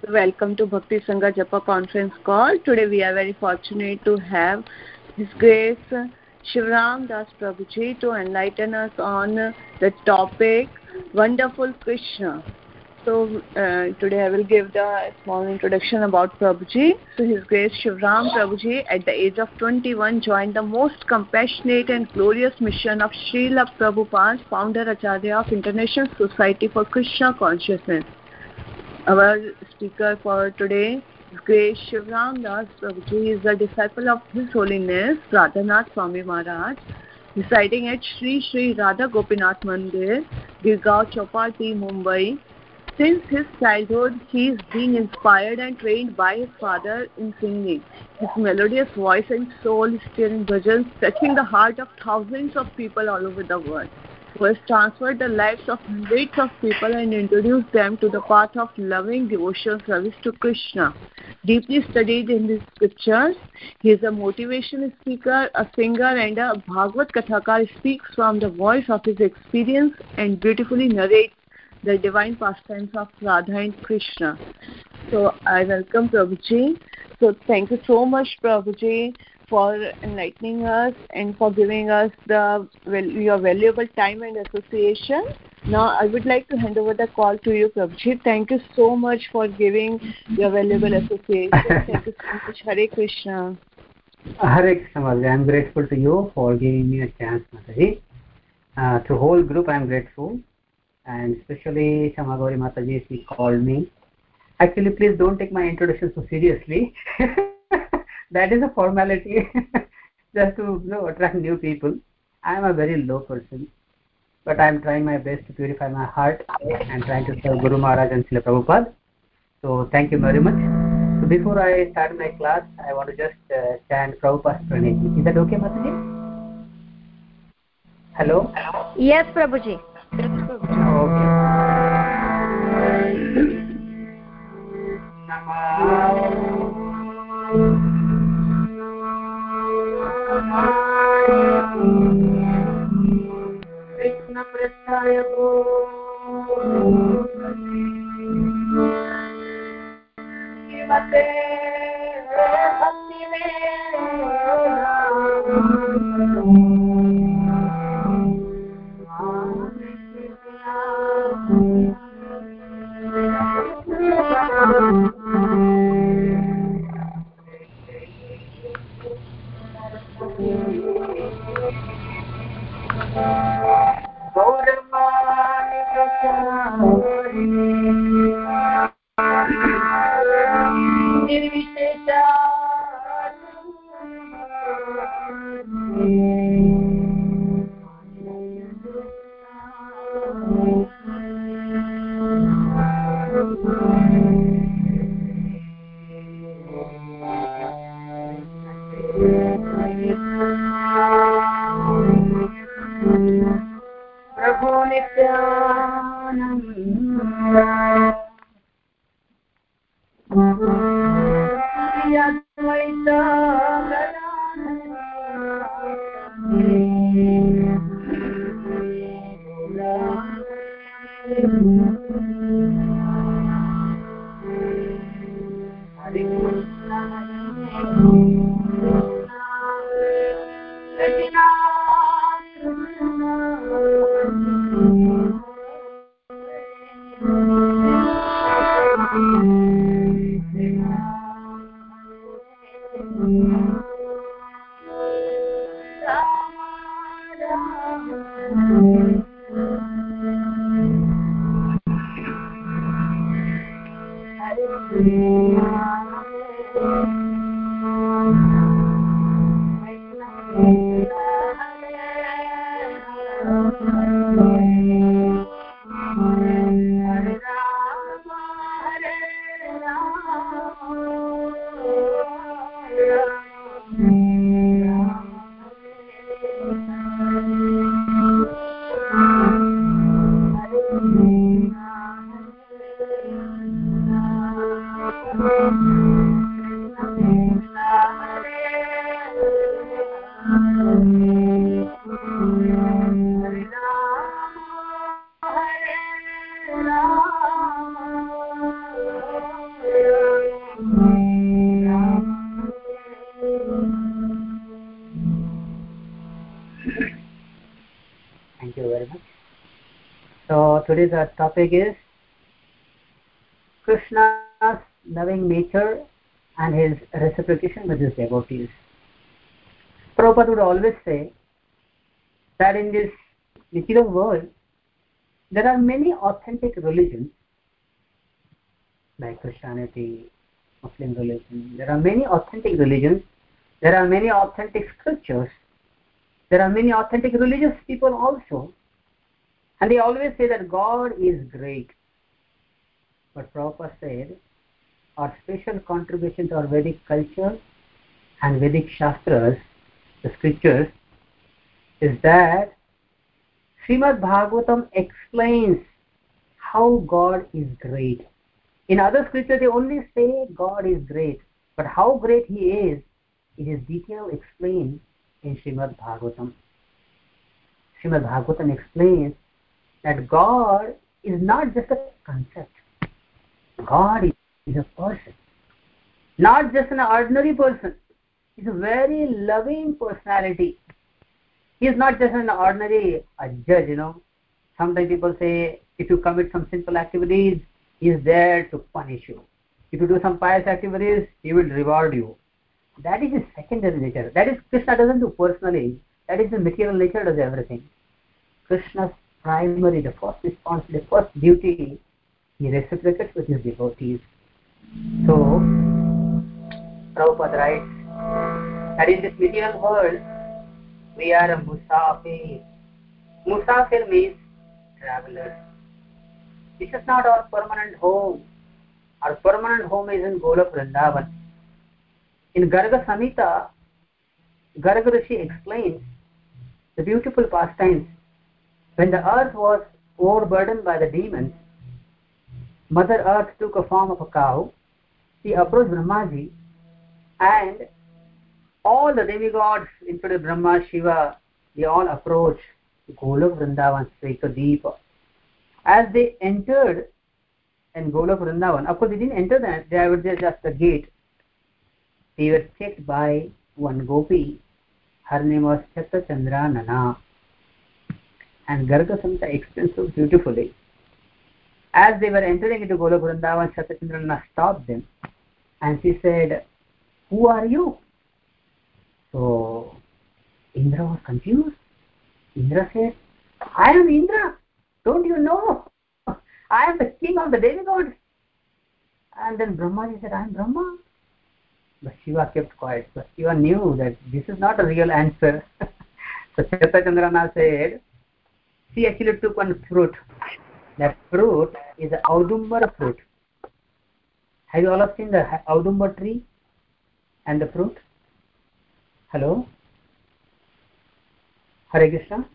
Welcome to Bhakti Sangha Japa conference call. Today we are very fortunate to have His Grace Shivram Das Prabhuji to enlighten us on the topic Wonderful Krishna. So today I will give the small introduction about Prabhuji. So His Grace Shivram Prabhuji at the age of 21 joined the most compassionate and glorious mission of Srila Prabhupada, founder Acharya of International Society for Krishna Consciousness. Our speaker for today, His Grace Shivram Das Prabhuji, is a disciple of His Holiness Radhanath Swami Maharaj, residing at Sri Sri Radha Gopinath Mandir, Girgaon Chowpatty, Mumbai. Since his childhood, he is being inspired and trained by his father in singing. His melodious voice and soul-stirring bhajans touching the heart of thousands of people all over the world, who has transferred the lives of hundreds of people and introduced them to the path of loving devotional service to Krishna. Deeply studied in the scriptures, he is a motivation speaker, a singer, and a Bhagavad Kathakar. Speaks from the voice of his experience and beautifully narrates the divine pastimes of Radha and Krishna. So I welcome Prabhuji. So thank you so much, Prabhuji, for enlightening us and for giving us your valuable time and association. Now I would like to hand over the call to you, Prabhuji. Thank you so much for giving your valuable association. Thank you so much. Hare Krishna. Hare Krishna, Mataji. I am grateful to you for giving me a chance, Mataji. To whole group I am grateful, and especially Shamagori Mataji, she called me. Actually, please don't take my introduction so seriously. That is a formality just to attract new people. I am a very low person, but I am trying my best to purify my heart and trying to serve Guru Maharaj and Srila Prabhupada. So thank you very much. So before I start my class, I want to just chant Prabhupada's Pranati. Is that okay, Mataji? Hello? Yes, Prabhuji. Okay. Krishna Prasthaya Srimate Prabhu Nityananda today's our topic is Krishna's loving nature and his reciprocation with his devotees. Prabhupada would always say that in this material world there are many authentic religions like Christianity, Muslim religion. There are many authentic religions. There are many authentic scriptures. There are many authentic religious people also. And they always say that God is great. But Prabhupada said, our special contribution to our Vedic culture and Vedic Shastras, the scriptures, is that Srimad Bhagavatam explains how God is great. In other scriptures, they only say God is great. But how great He is, it is detailed explained in Srimad Bhagavatam. Srimad Bhagavatam explains that God is not just a concept. God is a person. Not just an ordinary person. He's a very loving personality. He is not just an ordinary judge, Sometimes people say, if you commit some sinful activities, He is there to punish you. If you do some pious activities, He will reward you. That is His secondary nature. That is, Krishna doesn't do personally. That is the material nature does everything. Krishna's primary, the first response, the first duty, He reciprocates with His devotees. So, Prabhupada writes that in this material world, we are a musafir. Musafir means travelers. This is not our permanent home. Our permanent home is in Golok Vrindavan. In Garga Samhita, Garga Rishi explains the beautiful pastimes. When the earth was overburdened by the demons, Mother Earth took a form of a cow. She approached Brahmaji, and all the demigods, including Brahma, Shiva, they all approached Golok Vrindavan, Svetadeepa. As they entered in Golok Vrindavan, of course they didn't enter that, they were just the gate. They were checked by one gopi. Her name was Chandra Nana. And Garga Samhita explains so beautifully. As they were entering into Golok Vrindavan, Chandra Nana stopped them and she said, "Who are you?" So Indra was confused. Indra said, "I am Indra. Don't you know? I am the king of the demigods." And then Brahmaji said, "I am Brahma." But Shiva kept quiet. But Shiva knew that this is not a real answer. So Chandrana said, she actually took one fruit. That fruit is the Audumbar fruit. Have you all seen the Audumbar tree and the fruit? Hello? Hare Krishna?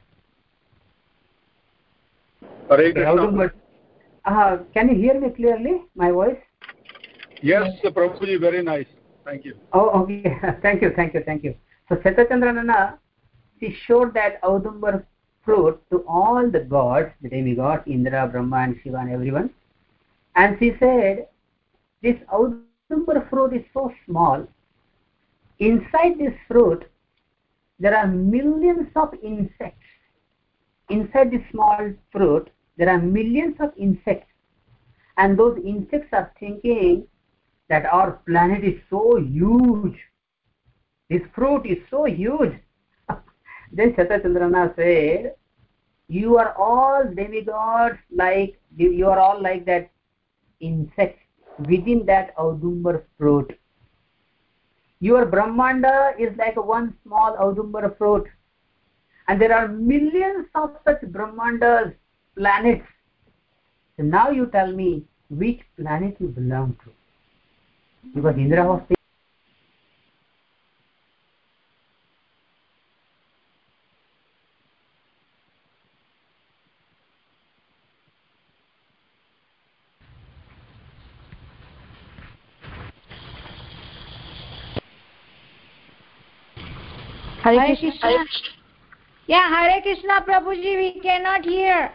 Hare Krishna. Can you hear me clearly, my voice? Yes, Prabhuji, very nice. Thank you. Oh, okay. Thank you. So Chandranana, she showed that Audumbar fruit to all the gods, the demigods, Indra, Brahma and Shiva and everyone. And she said, this Audumbar fruit is so small. Inside this fruit, there are millions of insects. Inside this small fruit, there are millions of insects. And those insects are thinking that our planet is so huge. This fruit is so huge. Then Chandrana said, you are all demigods, you are all like that insects within that Audumbar fruit. Your Brahmanda is like one small Audumbar fruit. And there are millions of such Brahmandas, planets. So now you tell me which planet you belong to. Because Indra was saying, Hare Krishna. Yeah, Hare Krishna, Prabhuji, we cannot hear.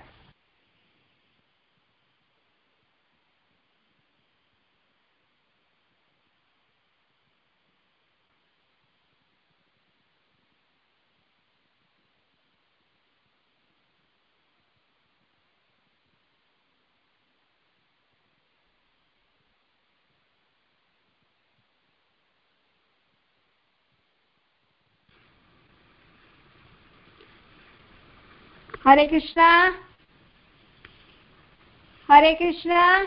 Hare Krishna. Hare Krishna.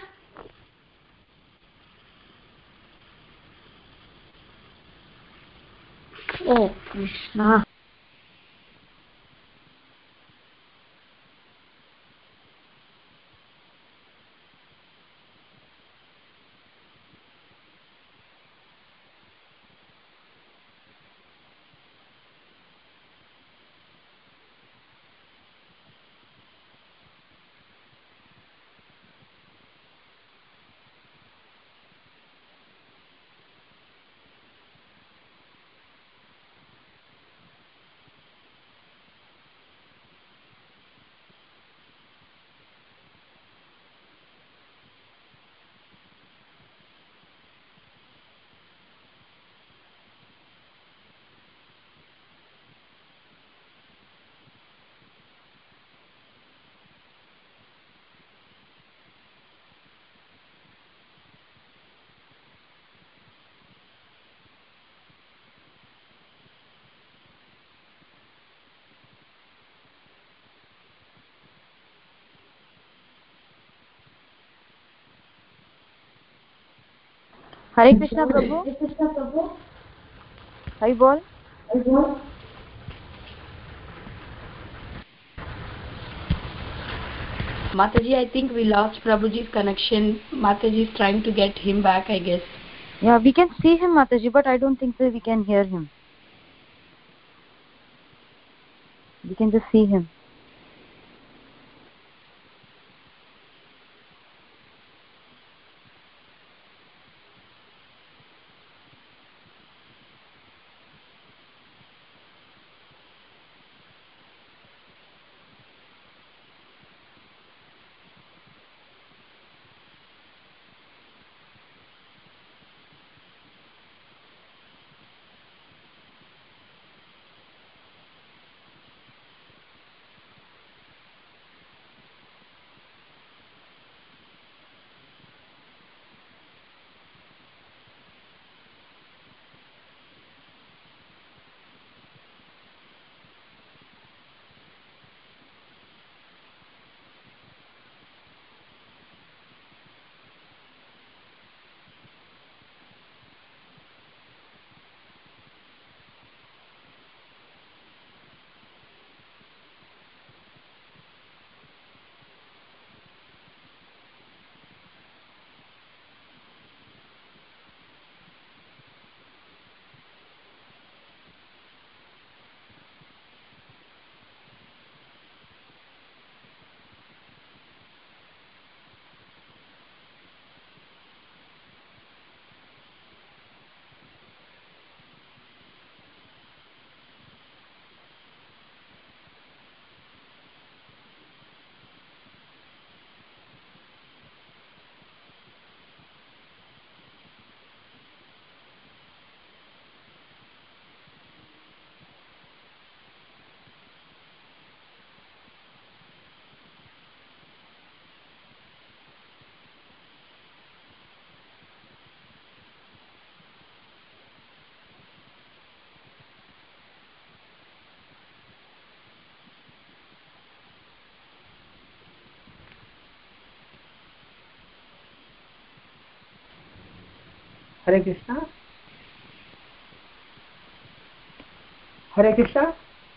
Oh Krishna. हरे कृष्णा प्रभु हरि बोल Mataji, I think we lost Prabhuji's connection. Mataji is trying to get him back, I guess. Yeah, we can see him, Mataji, but I don't think that we can hear him. We can just see him. Hare Krishna. Hare Krishna.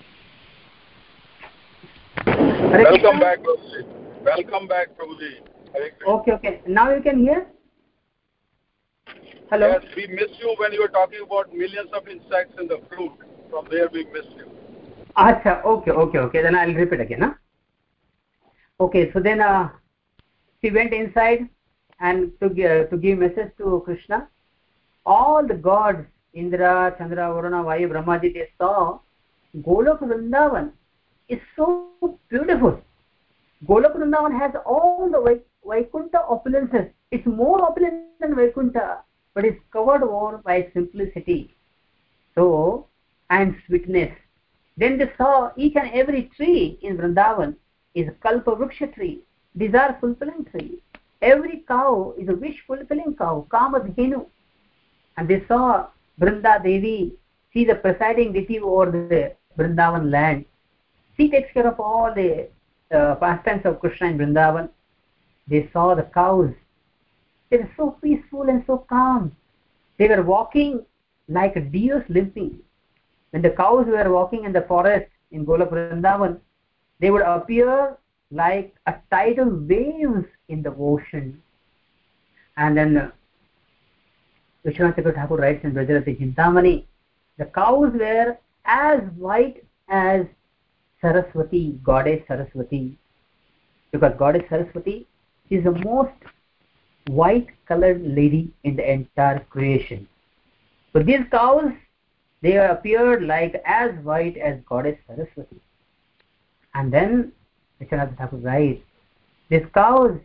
Hare Welcome Krishna. back, Prabhuji. Welcome back, Prabhuji. Hare Krishna. Okay. Now you can hear? Hello? Yes, we missed you when you were talking about millions of insects in the fruit. From there we missed you. Acha, okay. Then I'll repeat again. Huh? Okay, so then she went inside and to give message to Krishna. All the gods, Indra, Chandra, Varuna, Vayu, Brahmaji, they saw Golok Vrindavan is so beautiful. Golok Vrindavan has all the Vaikuntha opulences. It's more opulent than Vaikuntha, but it's covered over by simplicity. So, and sweetness. Then they saw each and every tree in Vrindavan is a Kalpa Vriksha tree. These are fulfilling trees. Every cow is a wish-fulfilling cow, Kamadhenu. And they saw Vrinda Devi, she is the presiding deity over the Vrindavan land. She takes care of all the pastimes of Krishna in Vrindavan. They saw the cows. They were so peaceful and so calm. They were walking like deers limping. When the cows were walking in the forest in Golok Vrindavan, they would appear like a tidal waves in the ocean. And then Vishwanath Thakur writes in Brajarati Chintamani, the cows were as white as Saraswati, goddess Saraswati, because goddess Saraswati is the most white colored lady in the entire creation. So these cows, they appeared like as white as goddess Saraswati. And then Vishwanath Thakur writes, these cows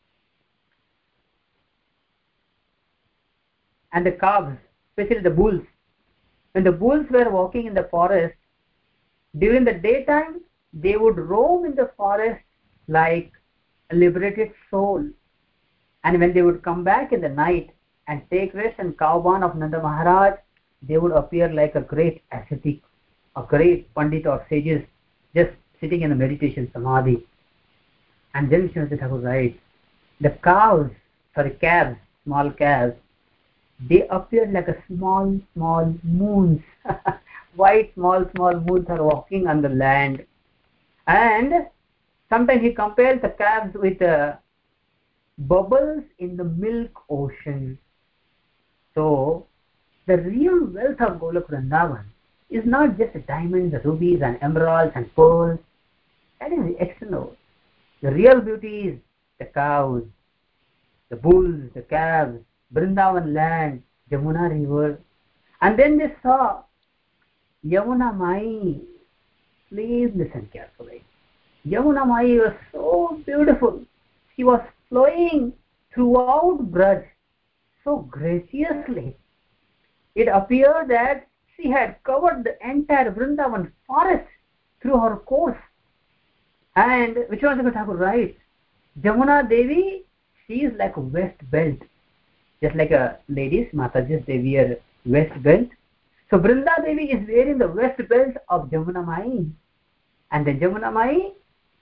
and the calves, especially the bulls, when the bulls were walking in the forest, during the daytime, they would roam in the forest like a liberated soul. And when they would come back in the night and take rest in Kauban of Nanda Maharaj, they would appear like a great ascetic, a great Pandit or sages, just sitting in a meditation samadhi. And then Vishwanath Thakur writes, the calves, small calves, they appeared like a small moons. White small moons are walking on the land. And sometimes he compares the calves with bubbles in the milk ocean. So the real wealth of Golok Vrindavan is not just diamonds, rubies and emeralds and pearls. That is external. The real beauty is the cows, the bulls, the calves, Vrindavan land, Jamuna river. And then they saw Yamuna Mai. Please listen carefully. Yamuna Mai was so beautiful. She was flowing throughout Braj so graciously. It appeared that she had covered the entire Vrindavan forest through her course. And Vishwanath Thakur writes, Jamuna Devi, she is like a west belt. Just like ladies, Matajis, they wear west belt. So Vrinda Devi is wearing the west belt of Jamuna Mai. And then Jamuna Mai,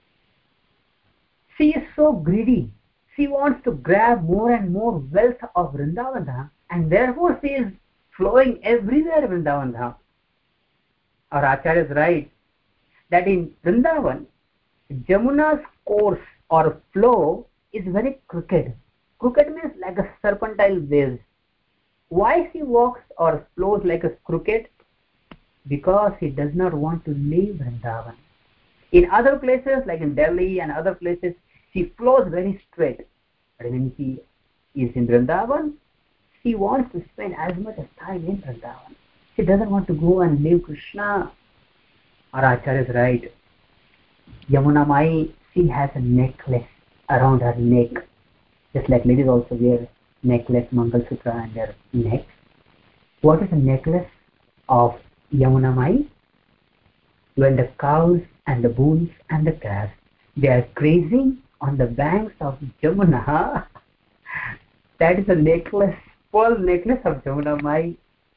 she is so greedy. She wants to grab more and more wealth of Vrindavan Dham, and therefore she is flowing everywhere in Vrindavan Dham. Our Acharya is right that in Vrindavan, Jamuna's course or flow is very crooked. Crooked means like a serpentine waves. Why she walks or flows like a crooked? Because she does not want to leave Vrindavan. In other places like in Delhi and other places, she flows very straight. But when she is in Vrindavan, she wants to spend as much as time in Vrindavan. She doesn't want to go and leave Krishna. Our Acharya is right. Yamuna Mai, she has a necklace around her neck. Just like ladies also wear necklace, Mangal Sutra and their necks. What is the necklace of Yamuna Mai? When the cows and the bulls and the calves, they are grazing on the banks of Jamuna, that is the necklace, pearl necklace of Jamuna Mai.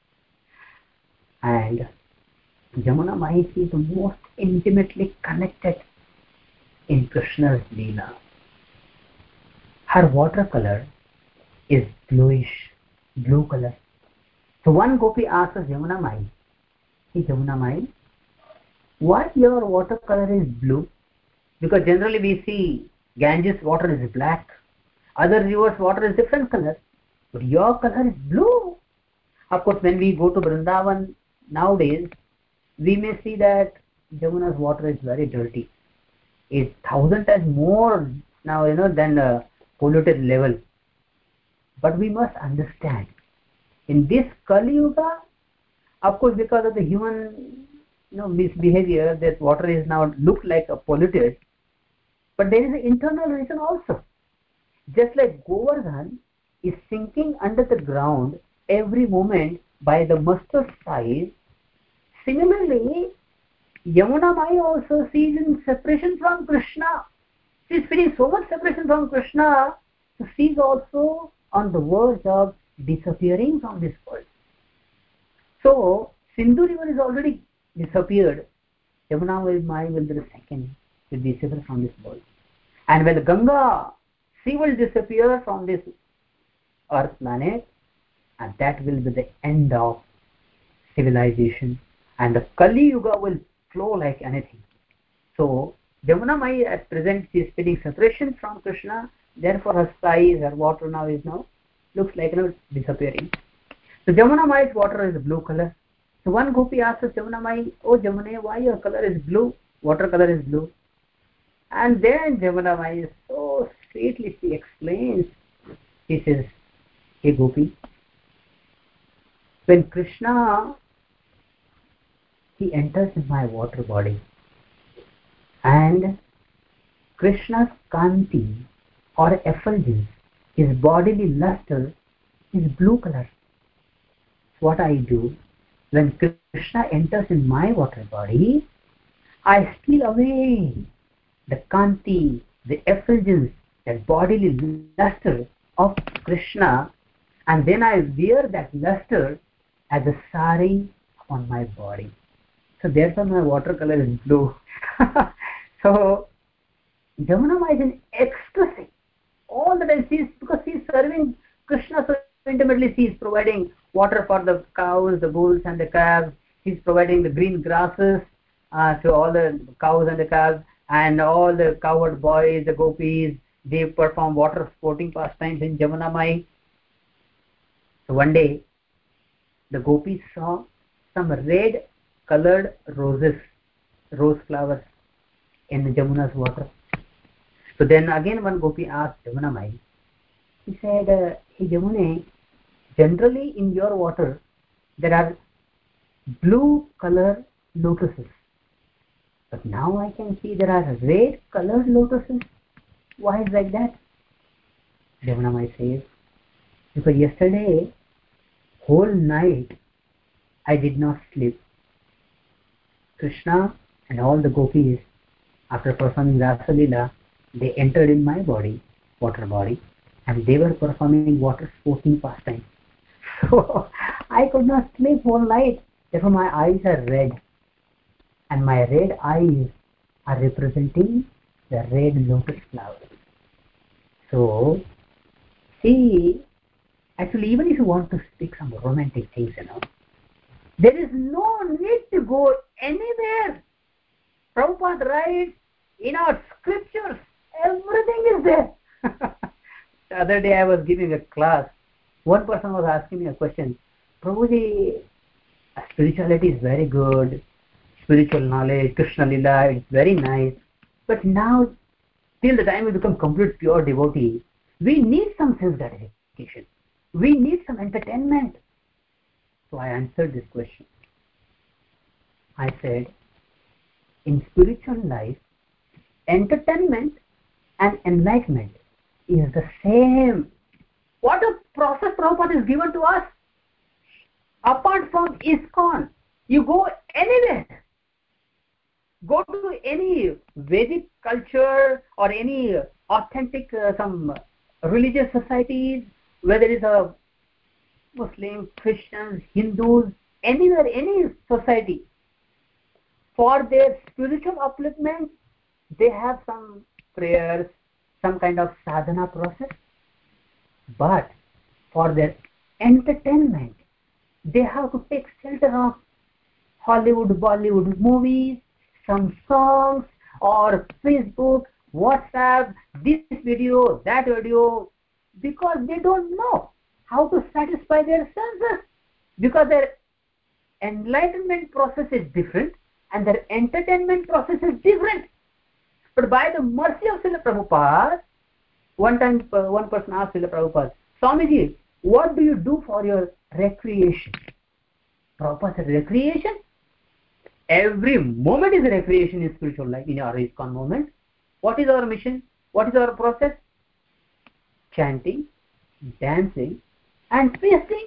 And Jamuna Mai is the most intimately connected in Krishna's Leela. Her watercolor is bluish, blue color. So one gopi asks Jamuna Mai, hey Jamuna Mai, why your watercolor is blue? Because generally we see Ganges water is black, other rivers water is different color, but your color is blue. Of course, when we go to Vrindavan nowadays, we may see that Jamuna's water is very dirty. It's 1,000 times more now, than polluted level. But we must understand, in this Kali Yuga, of course, because of the human misbehavior, that water is now look like a polluted. But there is an internal reason also. Just like Govardhan is sinking under the ground every moment by the mustard size, similarly, Yamuna Mai also sees in separation from Krishna. She is feeling so much separation from Krishna, so she is also on the verge of disappearing from this world. So, Sindhu river is already disappeared. Yamuna will be the second, will disappear from this world. And when Ganga, she will disappear from this earth planet, and that will be the end of civilization, and the Kali Yuga will flow like anything. So Jamuna Mai at present she is feeling separation from Krishna, therefore her skies, her water now looks like disappearing. So Jamuna Mai's water is blue color. So one gopi asks Jamuna Mai, "Oh Jamuna, why your color is blue? Water color is blue." And then Jamuna Mai so sweetly she explains. She says, "Hey Gopi, when Krishna he enters in my water body, and Krishna's kanti or effulgence, his bodily luster is blue color. So what I do, when Krishna enters in my water body, I steal away the kanti, the effulgence, that bodily luster of Krishna, and then I wear that luster as a sari on my body. So therefore my water color is blue." So Jamuna Mai is in ecstasy all the time. Because she is serving Krishna so intimately. She is providing water for the cows, the bulls and the calves. She is providing the green grasses to all the cows and the calves, and all the cowherd boys, the gopis, they perform water sporting pastimes in Jamuna Mai. So one day the gopis saw some red colored rose flowers in Jamuna's water. So then again one gopi asked Jamuna Mai, he said, "Hey Jamuna, generally in your water there are blue color lotuses, but now I can see there are red colored lotuses. Why is like that?" Jamuna Mai says, "Because yesterday whole night I did not sleep. Krishna and all the gopis, after performing Rasa Leela, they entered in my body, water body, and they were performing water sporting pastime. So I could not sleep whole night. Therefore my eyes are red, and my red eyes are representing the red lotus flowers." So see, actually, even if you want to speak some romantic things, there is no need to go anywhere. Prabhupada writes, in our scriptures, everything is there. The other day I was giving a class. One person was asking me a question. "Prabhuji, spirituality is very good. Spiritual knowledge, Krishna Lila, it's very nice. But now, till the time we become complete pure devotee, we need some self-gratification. We need some entertainment." So I answered this question. I said, in spiritual life, entertainment and enlightenment is the same. What a process Prabhupada is given to us. Apart from ISKCON, you go anywhere. Go to any Vedic culture or any authentic some religious societies, whether it is a Muslim, Christians, Hindus, anywhere, any society. For their spiritual upliftment, they have some prayers, some kind of sadhana process. But for their entertainment, they have to take shelter of Hollywood, Bollywood movies, some songs, or Facebook, WhatsApp, this video, that video, because they don't know how to satisfy their senses, because their enlightenment process is different and their entertainment process is different. But by the mercy of Srila Prabhupada, one time one person asked Srila Prabhupada, "Swamiji, what do you do for your recreation?" Prabhupada said, "Recreation? Every moment is a recreation in spiritual life, in our ISKCON moment. What is our mission? What is our process? Chanting, dancing, and feasting."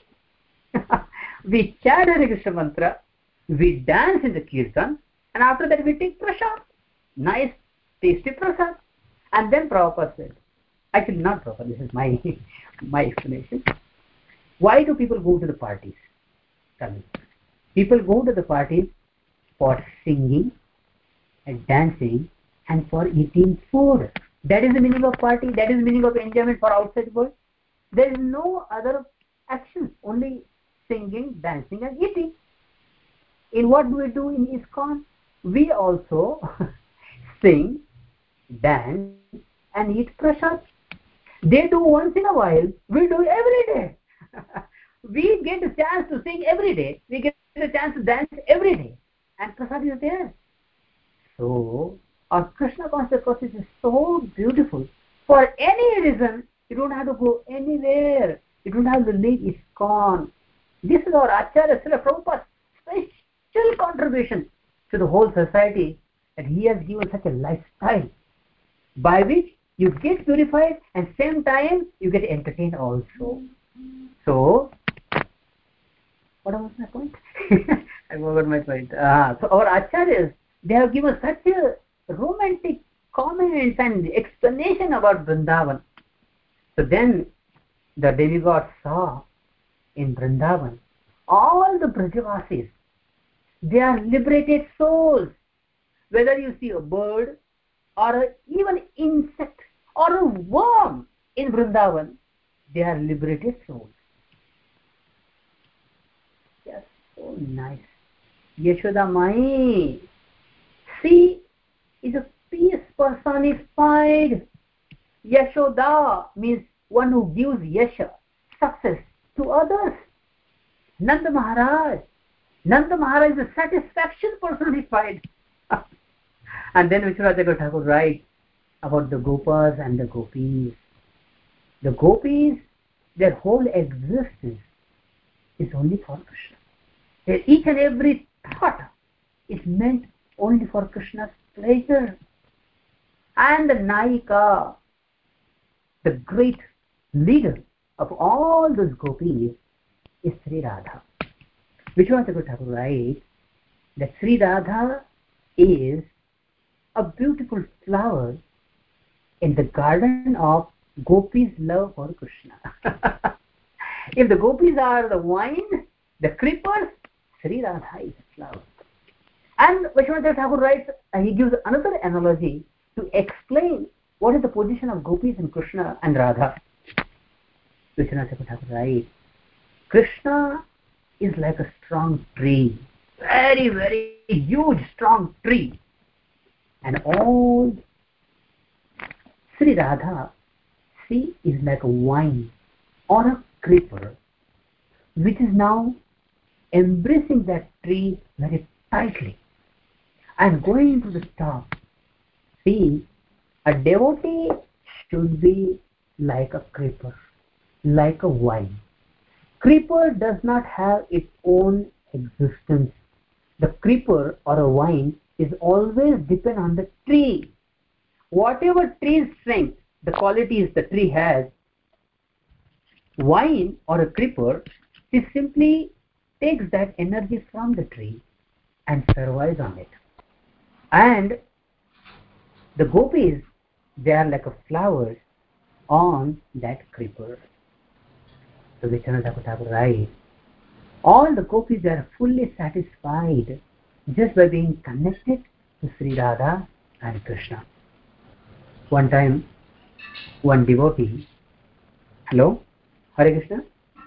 We chant Hare Krishna mantra, we dance in the kirtan, and after that we take prasad. Nice, tasty prasad. And then Prabhupada said, actually not Prabhupada, this is my explanation. Why do people go to the parties? Tell me. People go to the parties for singing, dancing, and for eating food. That is the meaning of party. That is the meaning of enjoyment for outside world. There is no other action, only singing, dancing, and eating. In what do we do in ISKCON? We also sing, dance, and eat prasad. They do once in a while. We do every day. We get a chance to sing every day. We get a chance to dance every day. And prasad is there. So, our Krishna consciousness is so beautiful. For any reason, you don't have to go anywhere. You don't have to leave ISKCON. This is our Acharya Srila Prabhupada's special contribution to the whole society, that he has given such a lifestyle by which you get purified and same time you get entertained also. So, what was my point? I forgot my point. So our acharyas, they have given such a romantic comments and explanation about Vrindavan. So then the demigod saw in Vrindavan all the Brajavasis, they are liberated souls. Whether you see a bird or even insect or a worm in Vrindavan, they are liberated souls. Yes, so nice. Yashoda Mai, she is a peace personified. Yashoda means one who gives yasha, success, to others. Nanda Maharaj is a satisfaction personified. And then Vishwanath Thakur writes about the Gopas and the Gopis. The Gopis, their whole existence is only for Krishna. Each and every thought is meant only for Krishna's pleasure. And the Nayika, the great leader of all those Gopis, is Sri Radha. Vishwanath Thakur writes that Sri Radha is a beautiful flower in the garden of Gopis' love for Krishna. If the Gopis are the wine, the creepers, Sri Radha is a flower. And Vishwanath Thakur writes, he gives another analogy to explain what is the position of Gopis and Krishna and Radha. Vishwanath Thakur writes, Krishna is like a strong tree, very, very huge, strong tree. And all Sri Radha, she is like a vine or a creeper, which is now embracing that tree very tightly and going to the top. See, a devotee should be like a creeper, like a vine. Creeper does not have its own existence. The creeper or a vine is always depend on the tree. Whatever tree's strength, the qualities the tree has, vine or a creeper, it simply takes that energy from the tree and survives on it. And the Gopis, they are like a flowers on that creeper. So Vishwanath Thakur writes, all the Gopis are fully satisfied just by being connected to Sri Radha and Krishna. One time, one devotee, hello, Hare Krishna?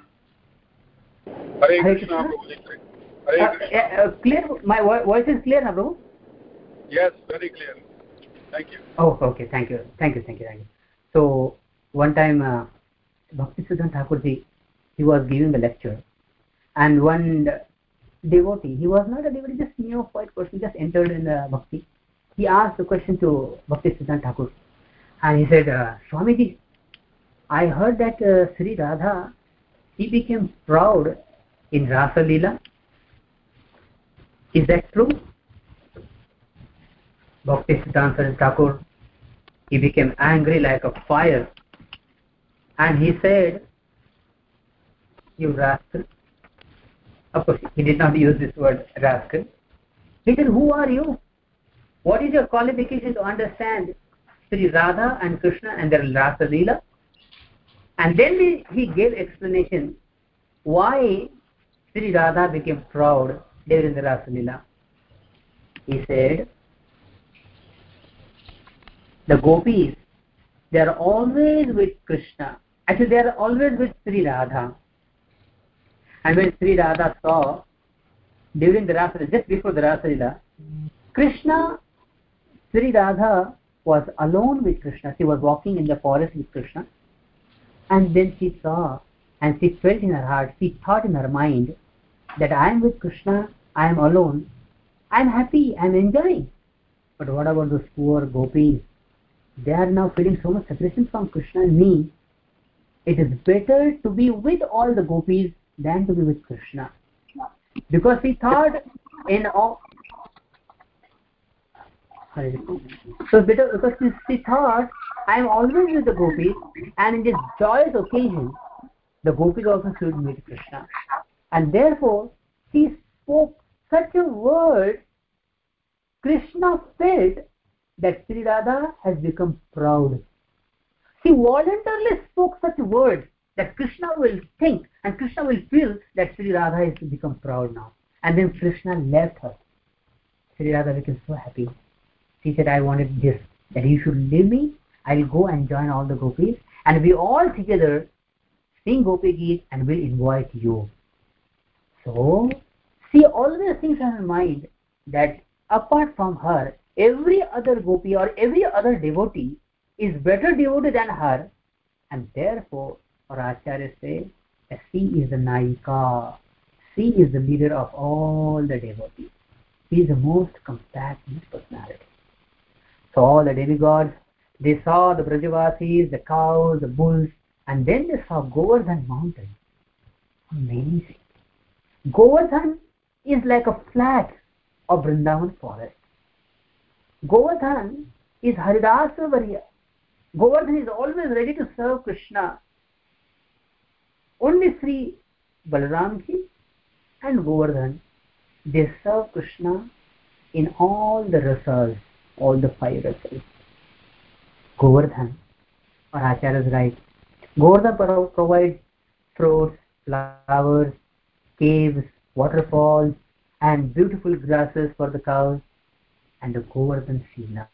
Hare Krishna. Hare Krishna. Clear? My voice is clear, na, Prabhu? Yes, very clear. Thank you. Oh, okay, thank you. So, one time, Bhaktisiddhanta Thakurji, he was giving a lecture, and one devotee, he was not a devotee, just neophyte person, just entered in the bhakti. He asked the question to Bhaktisiddhanta Thakur, and he said, Swamiji, I heard that Sri Radha, he became proud in Rasa Leela. Is that true? Bhaktisiddhanta Thakur, he became angry like a fire, and he said, you rascal. Of course, he did not use this word rascal. He said, who are you? What is your qualification to understand Sri Radha and Krishna and their Rasa Leela? And then he gave explanation why Sri Radha became proud during the Rasa Leela. He said, The gopis, they are always with Krishna. Actually, they are always with Sri Radha. And when Sri Radha saw, during the Rasa, just before the Rasa Leela, Krishna, Sri Radha was alone with Krishna. She was walking in the forest with Krishna. And then she saw, and she felt in her heart, she thought in her mind that I am with Krishna, I am alone, I am happy, I am enjoying. But what about those poor gopis? They are now feeling so much separation from Krishna and me. It is better to be with all the gopis than to be with Krishna. Because she thought in all... So better, because she thought, I am always with the gopis, and in this joyous occasion, the gopis also should meet Krishna. And therefore, she spoke such a word, Krishna felt that Sri Radha has become proud. She voluntarily spoke such a word that Krishna will think and Krishna will feel that Sri Radha has become proud now. And then Krishna left her. Sri Radha became so happy. She said, I wanted this, that you should leave me, I will go and join all the gopis, and we all together sing Gopi Geet and will invite you. So, she always thinks in her mind that apart from her, every other gopi or every other devotee is better devotee than her, and therefore, our Acharya say that she is the Nayika, she is the leader of all the devotees. She is the most compassionate personality. So all the demigods, they saw the Brajavasis, the cows, the bulls, and then they saw Govardhan mountain. Amazing. Govardhan is like a flag of Vrindavan forest. Govardhan is Haridasa Varya. Govardhan is always ready to serve Krishna. Only Sri Balaramji and Govardhan, they serve Krishna in all the rasas, all the 5 rasas. Govardhan, or Acharya is right, Govardhan provides fruits, flowers, caves, waterfalls, and beautiful grasses for the cows, and the Govardhan Sila.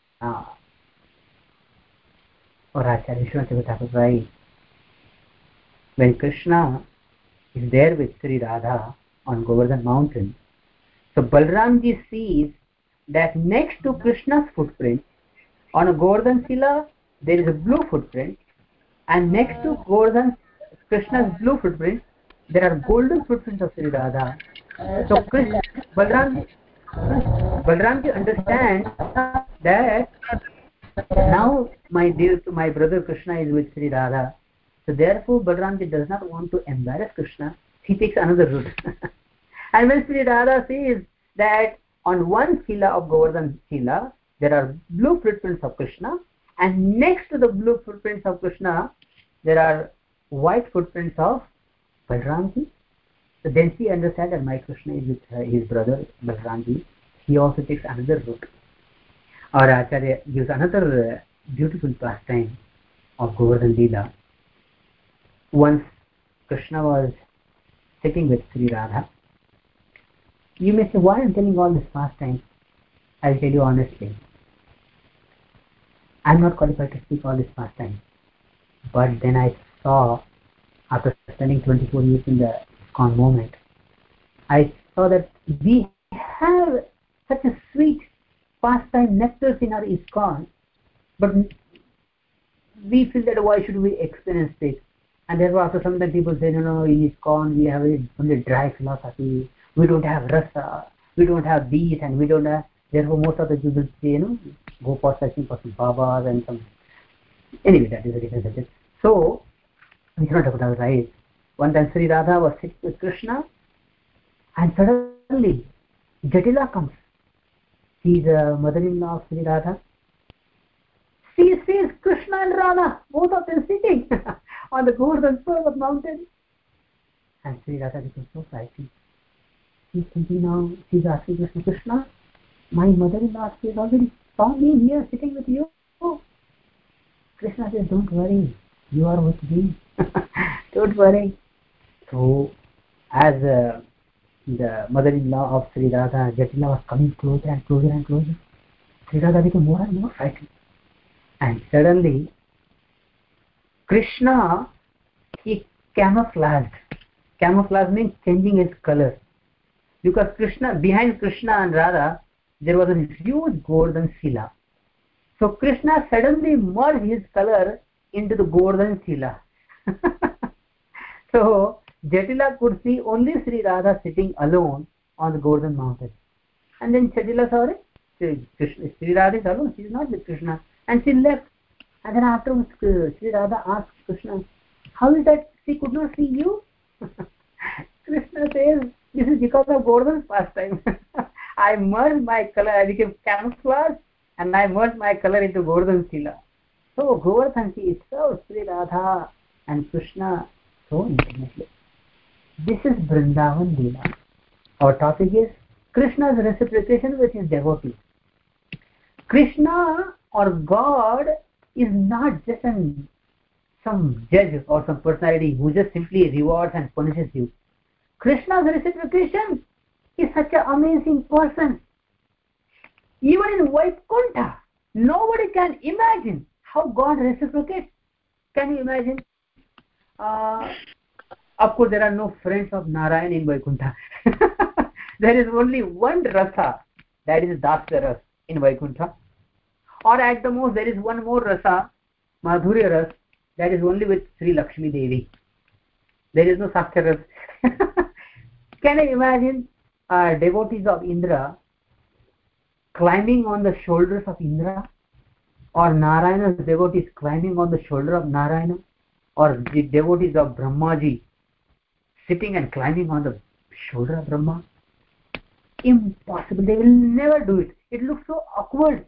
Or Acharya Vishwanath Thakur is right. When Krishna is there with Sri Radha on Govardhan mountain, so Balramji sees that next to Krishna's footprint, on a Govardhan Sila, there is a blue footprint, and next to Govardhan, Krishna's blue footprint, there are golden footprints of Sri Radha. So Balramji understands that now my brother Krishna is with Sri Radha. So therefore Balramji does not want to embarrass Krishna. He takes another route. And when Sri Radha sees that on one Sila of Govardhan Sila, there are blue footprints of Krishna, and next to the blue footprints of Krishna, there are white footprints of Balramji. So then she understands that my Krishna is with his brother Balramji. He also takes another route. Our Acharya gives another beautiful pastime of Govardhan Leela. Once Krishna was sitting with Sri Radha. You may say, why I'm telling all this pastime? I'll tell you honestly. I'm not qualified to speak all this pastime. But then I saw, after spending 24 years in the ISKCON movement, I saw that we have such a sweet pastime nectars in our ISKCON, but we feel that why should we experience it? And therefore after some time people say, no, in ISKCON we have only dry philosophy, we don't have rasa, we don't have these, and we don't have, therefore most of the people say, go for searching for some babas and some, anyway, that is a different subject. So, Vishwanath Thakur was right. One time Sri Radha was sitting with Krishna, and suddenly Jatila comes. She is the mother-in-law of Sri Radha. She sees Krishna and Radha, both of them sitting on the Govardhan Parvat mountain. And Sri Radha becomes so frightened. She's thinking now, she's asking Krishna, Krishna, my mother-in-law has already saw me here sitting with you. Krishna says, don't worry, you are with me. Don't worry. So, as the mother-in-law of Sri Radha, Jatila, was coming closer and closer and closer, Sri Radha became more and more frightened. And suddenly Krishna, he camouflaged. Camouflage means changing his color, because Krishna, behind Krishna and Radha there was a huge golden Shila. So Krishna suddenly merged his color into the golden Shila. So Jatila could see only Sri Radha sitting alone on the golden mountain. And then Jatila saw it. Sri Radha is alone, she is not with Krishna. And she left. And then afterwards Sri Radha asked Krishna, how is that she could not see you? Krishna says, this is because of golden pastime. I merged my color, I became camouflage, and I merged my color into golden Shila. So Govardhan, he serves Sri Radha and Krishna so intimately. This is Vrindavan Leela. Our topic is Krishna's reciprocation with his devotees. Krishna or God is not just some judge or some personality who just simply rewards and punishes you. Krishna's reciprocation is such an amazing person. Even in Vaikuntha, nobody can imagine how God reciprocates. Can you imagine? Of course, there are no friends of Narayan in Vaikuntha. There is only one rasa, that is Dasya Ras in Vaikuntha. Or at the most, there is one more rasa, Madhurya Ras, that is only with Sri Lakshmi Devi. There is no Sakya Ras. Can you imagine devotees of Indra climbing on the shoulders of Indra, or Narayana's devotees climbing on the shoulder of Narayana, or the devotees of Brahmaji sitting and climbing on the shoulder of Brahma? Impossible. They will never do it. It looks so awkward.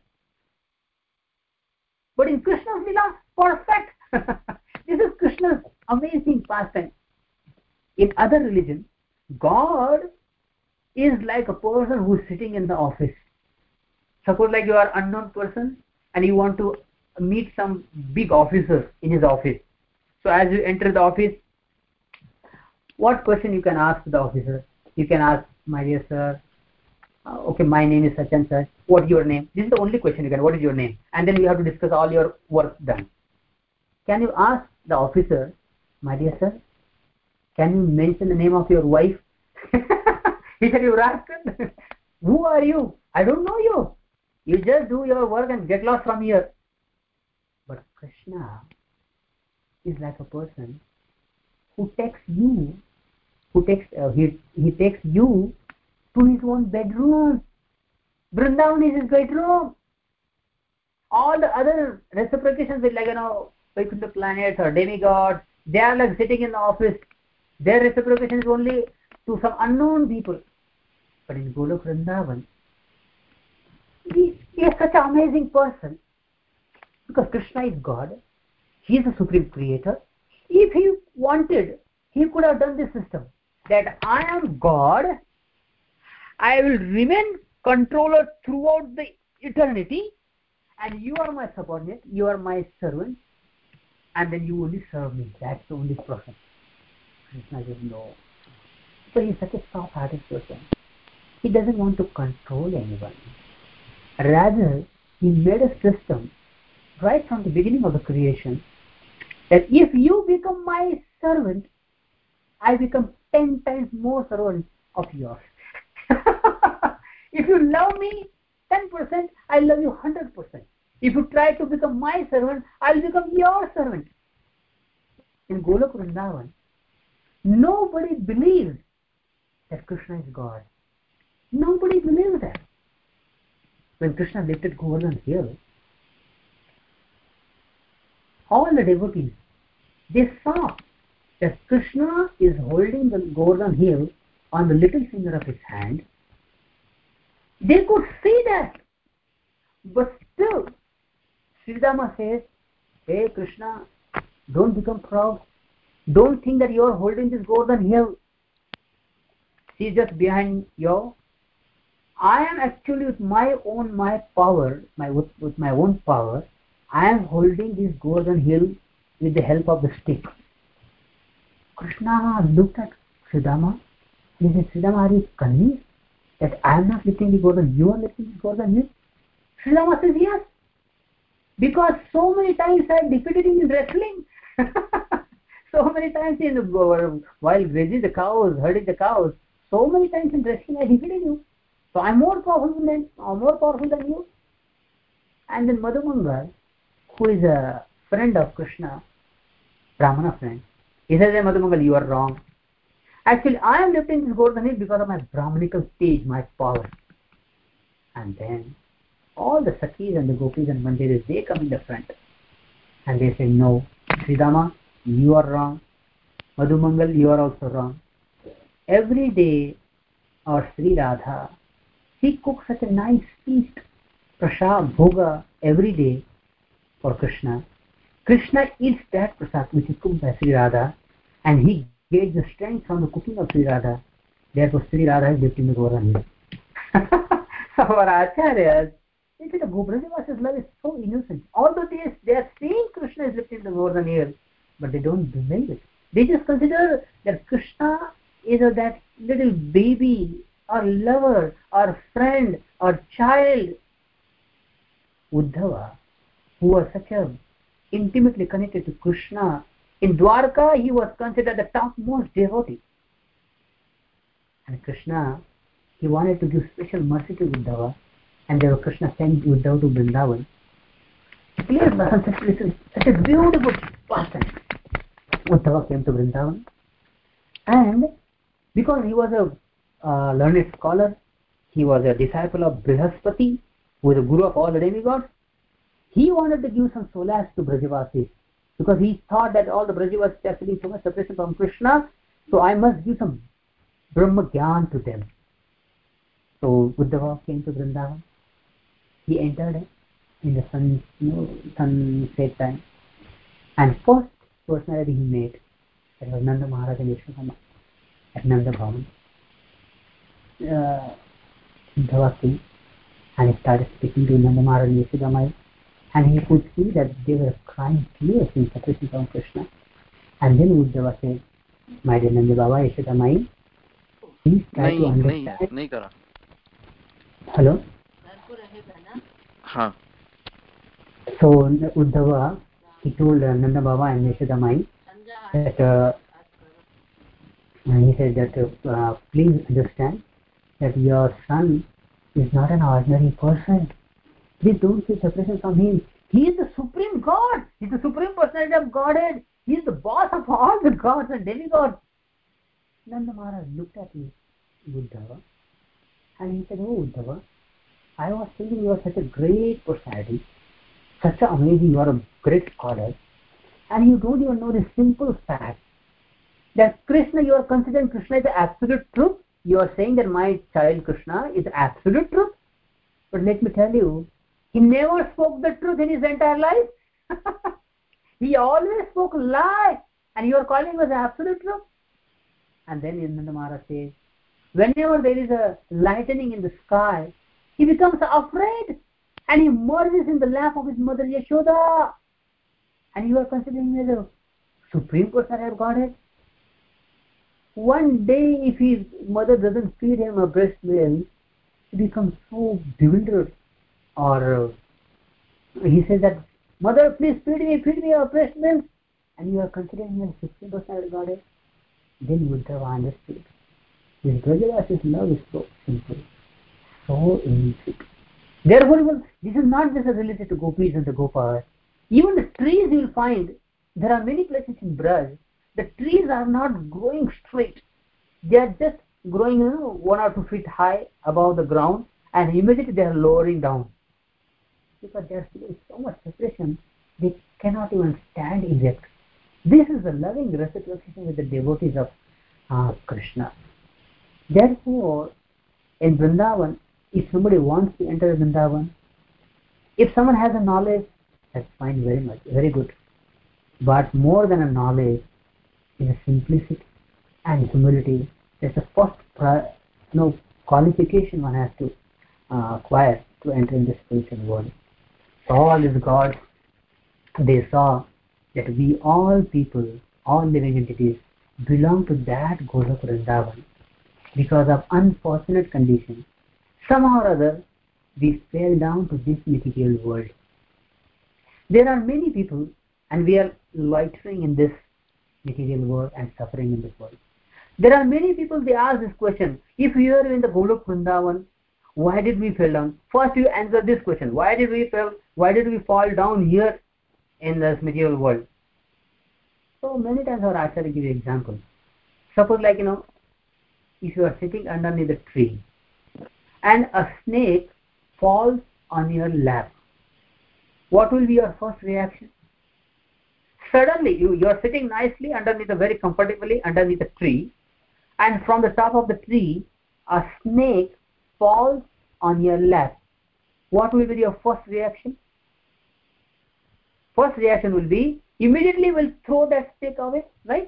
But in Krishna's Leela, perfect. This is Krishna's amazing pastime. In other religions, God is like a person who is sitting in the office. Suppose like you are an unknown person and you want to meet some big officer in his office. So as you enter the office, what question you can ask the officer? You can ask, my dear sir, okay, my name is such and such. What is your name? This is the only question you can. What is your name? And then you have to discuss all your work done. Can you ask the officer, my dear sir, can you mention the name of your wife? He said, you rascal. Who are you? I don't know you. You just do your work and get lost from here. But Krishna is like a person who takes you, he takes you to his own bedroom. Vrindavan is his bedroom. All the other reciprocations with, like, Vaikuntha planets or demigods, they are like sitting in the office. Their reciprocation is only to some unknown people. But in Golok Vrindavan, he is such an amazing person, because Krishna is God. He is the supreme creator. If he wanted, he could have done this system that I am God, I will remain controller throughout the eternity, and you are my subordinate, you are my servant, and then you only serve me. That's the only process. Krishna says no. So he is such a soft-hearted person. He doesn't want to control anyone. Rather, he made a system right from the beginning of the creation that if you become my servant, I become 10 times more servant of yours. If you love me 10%, I love you 100%. If you try to become my servant, I'll become your servant. In Golok Vrindavan, nobody believes that Krishna is God. Nobody believes that. When Krishna lifted Govardhan hill, all the devotees, they saw that Krishna is holding the Govardhan hill on the little finger of his hand. They could see that. But still, Sridhama says, hey Krishna, don't become proud. Don't think that you are holding this Govardhan hill. See, just behind you, I am actually with my power, with my own power, I am holding this Govardhan hill with the help of the stick. Krishna looked at Sridhama. He said, Sridhama, are you convinced that I am not lifting the Govardhan, you are lifting the Govardhan hill? Sridhama says, yes. Because so many times I defeated him in wrestling. So many times while grazing the cows, herding the cows, so many times in wrestling I defeated you. So I'm more powerful than you. And then Madhumangal, who is a friend of Krishna, Brahmana friend, he says, hey, Madhumangal, you are wrong. Actually, I am lifting this Govardhan hill because of my Brahmanical stage, my power. And then all the Sakhis and the Gopis and Mandiris, they come in the front. And they say, no, Sridama, you are wrong. Madhumangal, you are also wrong. Every day, our Sri Radha, she cooks such a nice feast, prasad, bhoga, every day for Krishna. Krishna eats that prasad which is cooked by Sri Radha, and he gets the strength from the cooking of Sri Radha. Therefore, Sri Radha is lifting the Govardhan hill. Our acharyas, they say the Brajavasa's love is so innocent. Although they are saying Krishna is lifting the Govardhan hill, but they don't believe it. They just consider that Krishna is that little baby or lover or friend or child. Uddhava, who was such a intimately connected to Krishna, in Dwarka he was considered the topmost devotee. And Krishna, he wanted to give special mercy to Uddhava, and therefore Krishna sent Uddhava to Vrindavan. Such a beautiful person. Uddhava came to Vrindavan, and because he was a learned scholar, he was a disciple of Brihaspati, who is the guru of all the demigods, he wanted to give some solace to Brajavasis, because he thought that all the Brajavasis are feeling so much separation from Krishna, so I must give some Brahma Gyan to them. So Uddhava came to Vrindavan. He entered in the sunset time, and first personality he met, that was Nanda Maharaj and Yashodhama at Nanda Bhavan. Uddhava came and he started speaking to Nanda Maharaj and Yashodhama, and he could see that they were crying tears in separation from Krishna. And then Uddhava said, my dear Nanda Baba, Yashodhama, please try to understand. Hello? Huh. So Uddhava, he told Nanda Baba and Yashodhama that he said that please understand that your son is not an ordinary person. Please don't see separation from him. He is the supreme God. He is the supreme personality of Godhead. He is the boss of all the gods and demigods. Nanda Maharaj looked at Uddhava and he said, oh Uddhava, I was thinking you are such a great personality, such an amazing, you are a great scholar, and you don't even know the simple fact that Krishna, you are considering Krishna is the absolute truth. You are saying that my child Krishna is the absolute truth. But let me tell you, he never spoke the truth in his entire life. He always spoke lie, and you are calling him as absolute truth. And then Nanda Maharaj says, whenever there is a lightning in the sky, he becomes afraid and he merges in the lap of his mother Yashoda. And you are considering him as a supreme personality of Godhead. One day, if his mother doesn't feed him a breast milk, he becomes so bewildered. Or he says that, mother, please feed me a breast milk. And you are considering him as a supreme personality of Godhead. Then Uddhava understood. His Brajavasa's love is so simple, so innocent. Therefore, this is not just related to gopis and the gopas. Even the trees you will find, there are many places in Braj, the trees are not growing straight. They are just growing 1 or 2 feet high above the ground, and immediately they are lowering down. Because there is so much separation, they cannot even stand erect. This is the loving reciprocation with the devotees of Krishna. Therefore, in Vrindavan, if somebody wants to enter Vrindavan, if someone has a knowledge, that's fine, very much, very good. But more than a knowledge is a simplicity and humility. That's the first qualification one has to acquire to enter in this spiritual world. All these gods, they saw that we all people, all living entities, belong to that Golok Vrindavan. Because of unfortunate conditions, somehow or other, we fell down to this material world. There are many people, and we are loitering in this material world and suffering in this world. There are many people, they ask this question, if we are in the Golok Vrindavan, why did we fall down? First you answer this question, why did we fall down here in this material world? So many times our Acharya give you example. Suppose like, if you are sitting underneath a tree and a snake falls on your lap, what will be your first reaction? Suddenly you are sitting nicely underneath very comfortably underneath a tree, and from the top of the tree a snake falls on your lap. What will be your first reaction? First reaction will be immediately will throw that snake away, right?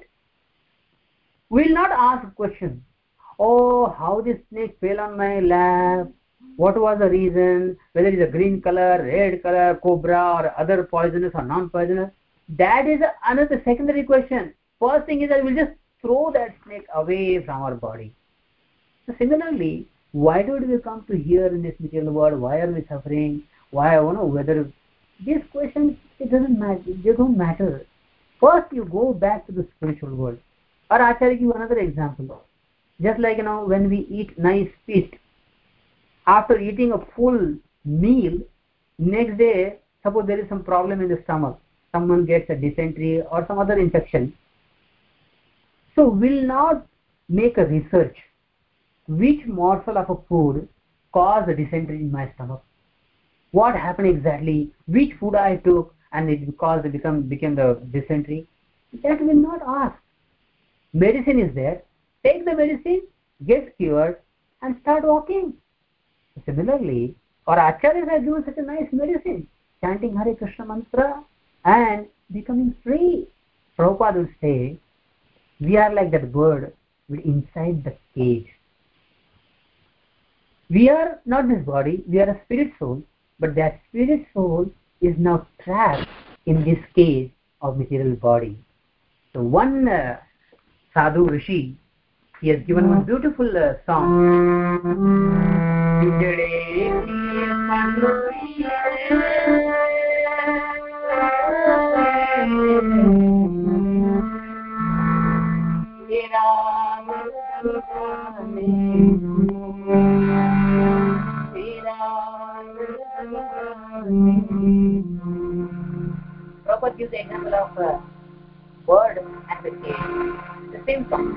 Will not ask a question. Oh, how this snake fell on my lap? What was the reason? Whether it is a green color, red color, cobra, or other poisonous or non-poisonous? That is another secondary question. First thing is that we'll just throw that snake away from our body. So similarly, why did we come to here in this material world? Why are we suffering? Why, whether these questions, it doesn't matter. They don't matter. First, you go back to the spiritual world. Or Acharya give another example. Just like, when we eat nice feast, after eating a full meal, next day, suppose there is some problem in the stomach, someone gets a dysentery or some other infection. So will not make a research which morsel of a food caused the dysentery in my stomach. What happened exactly? Which food I took and it became the dysentery? That will not ask. Medicine is there. Take the medicine, get cured, and start walking. Similarly, our acharyas have given such a nice medicine, chanting Hare Krishna mantra and becoming free. Prabhupada will say, we are like that bird inside the cage. We are not this body, we are a spirit soul, but that spirit soul is now trapped in this cage of material body. So one sadhu rishi, he has given one beautiful song. Prabhupada gives the example of a bird and the cage. The same song.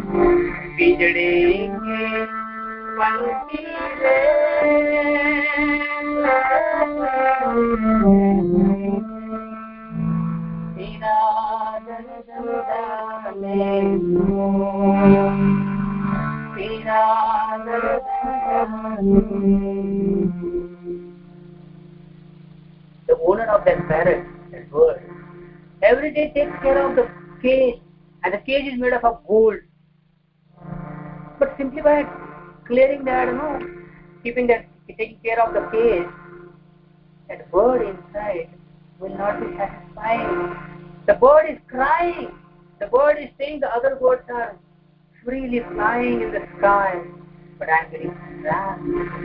The owner of that parrot, that bird, every day takes care of the cage, and the cage is made of gold. But simply by clearing that, taking care of the cage, that bird inside will not be satisfied. The bird is crying. The bird is saying the other birds are freely flying in the sky, but I am getting trapped.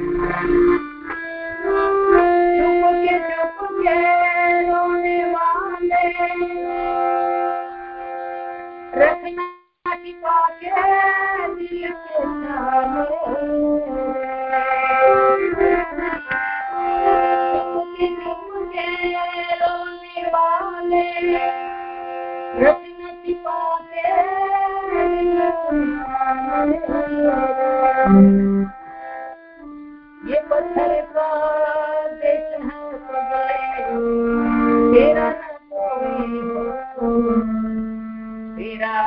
ये पत्थर का देश है तेरा तेरा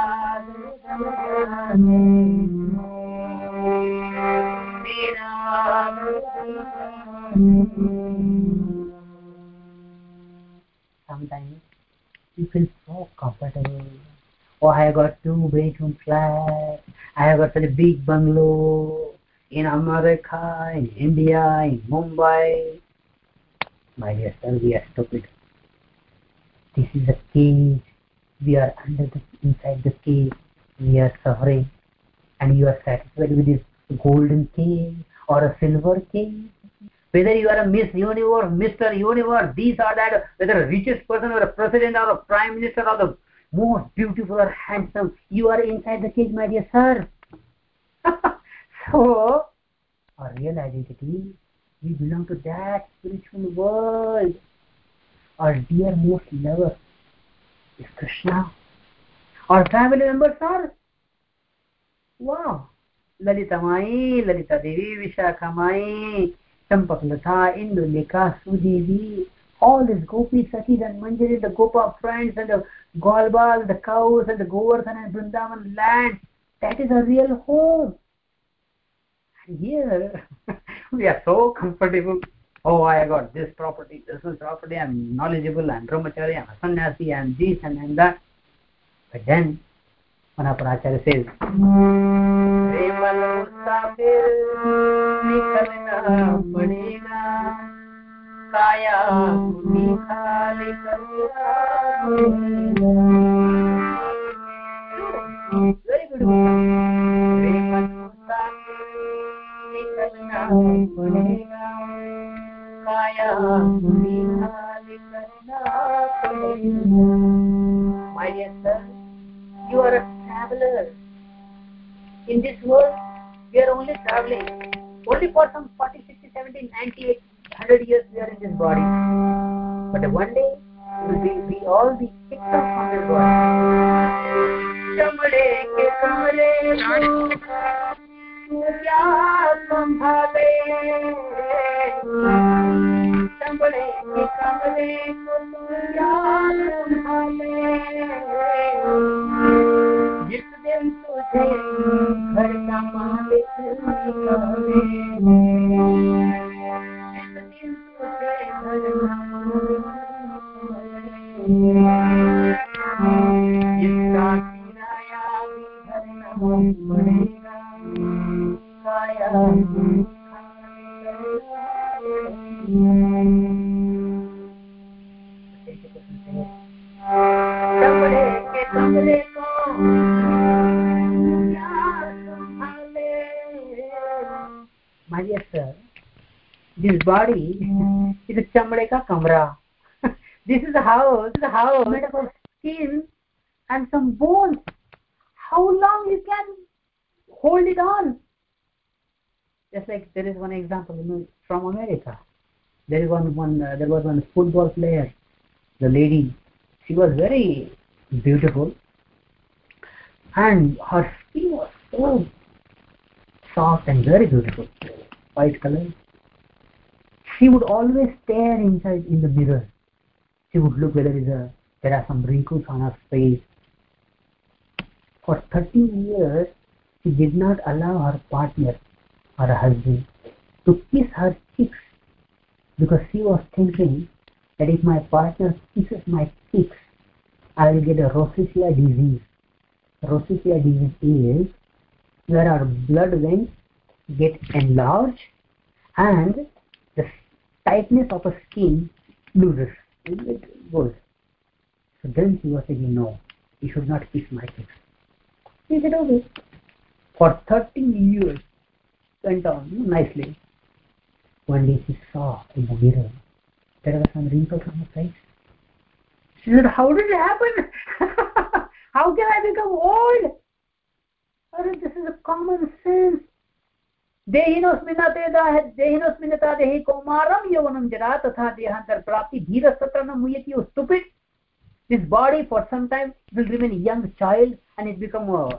Sometimes you feel so comfortable. Oh, I have got 2-bedroom flat. I have got such a big bungalow in America, in India, in Mumbai. My dear sir, we are stupid. This is a cage. We are inside the cage. We are suffering. And you are satisfied with this golden cage or a silver cage. Whether you are a Miss Universe, Mr. Universe, these or that, whether a richest person or a president or a prime minister or the most beautiful or handsome, you are inside the cage, my dear sir. So, our real identity, we belong to that spiritual world. Our dear most lover is Krishna. Our family members are, wow, Lalita Mai, Lalita Devi, Vishakha Mai, Champak Latha, Indulika, Sudevi, all these gopis, Sakhis and Manjari, the Gopa friends and the Golbal, the cows and the Govardhan and Vrindavan land, that is our real home. And here, we are so comfortable. Oh, I got this property, I'm knowledgeable, I'm brahmachari, I'm a sannyasi, I'm this and I'm that. But then, when our Acharya says, Remal Musafir nikalna padega, Kaya Nikhali very beautiful. Remal Musafir nikalna padega, Kaya Nikhali padega. My dear sir, you are a traveler. In this world, we are only traveling. Only for some 40, 60, 70, 90, 100 years we are in this body. But one day, we all be kicked off from this body. Chamade ke kamare tu kya sambhale? Chamade ke kamare tu kya sambhale? जिस दिन तुझे घर का मालिक निकाले, जिस दिन तुझे घर का मालिक निकाले, जिसका किराया भी भरना पड़ेगा, काया कमरे के कमरे को My dear sir, this body is a chamde ka kamra. This is a house made up of skin and some bones. How long you can hold it on? Just like there is one example from America. There was one football player. The lady, she was very beautiful, and her skin was so soft and very beautiful, white color. She would always stare inside in the mirror. She would look whether there are some wrinkles on her face. For 13 years, she did not allow her partner or her husband to kiss her cheeks, because she was thinking that if my partner kisses my cheeks, I will get a rosacea disease. Rosacea disease is where our blood veins get enlarged and the tightness of a skin loses. It goes. So then she was saying, no, you should not kiss my cheeks. He said, okay. For 13 years, went on nicely. One day she saw in the mirror, there were some wrinkles on her face. She said, how did it happen? How can I become old? This is a common sense. Dehinosminata dehi komaram yavanam jara tatha dehantar prapti dhira satranam muyati. You stupid. This body for some time will remain a young child and it become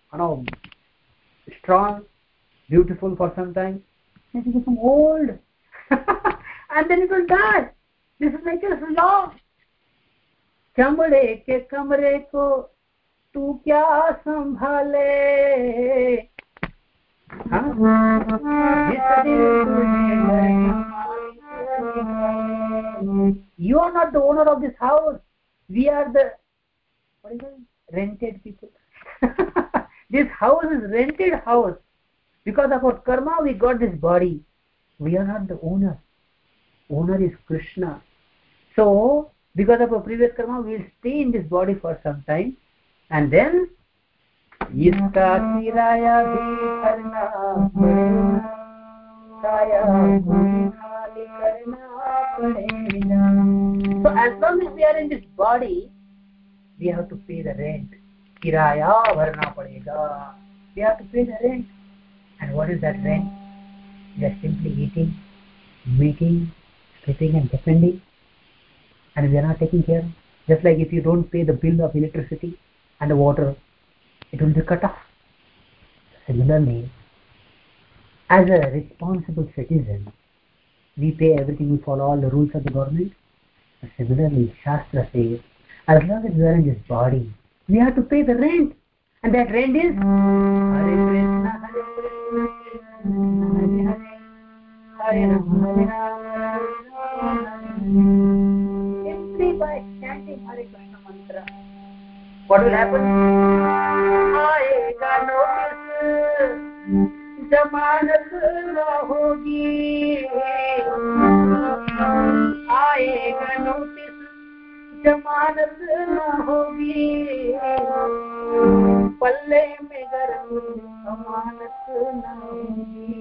strong, beautiful for some time. Then it become old. And then it will die. This is nature's law. चमड़े के कमरे को तू क्या संभाले, You are not the owner of this house. We are the rented people. This house is rented house. Because of our karma, we got this body. We are not the owner. Owner is Krishna. So, because of our previous karma, we will stay in this body for some time, and then Iska kiraya bhi karna padega, kaya So as long as we are in this body, we have to pay the rent. Kiraya bharna padega. We have to pay the rent. And what is that rent? We are simply eating, making, sleeping and defending, and we are not taking care. Just like if you don't pay the bill of electricity and the water, it will be cut off. Similarly, as a responsible citizen, we pay everything, we follow all the rules of the government. Similarly, Shastra says, as long as we are in this body, we have to pay the rent. And that rent is Hare Krishna, Hare Krishna, Krishna Hare Hare, Hare Rama, Hare Rama. Simply by chanting Hare Krishna mantra, what will happen? Aayega notice, जमानत न होगी, आएगा notice जमानत न होगी, पल्ले में घर जमानत न होगी.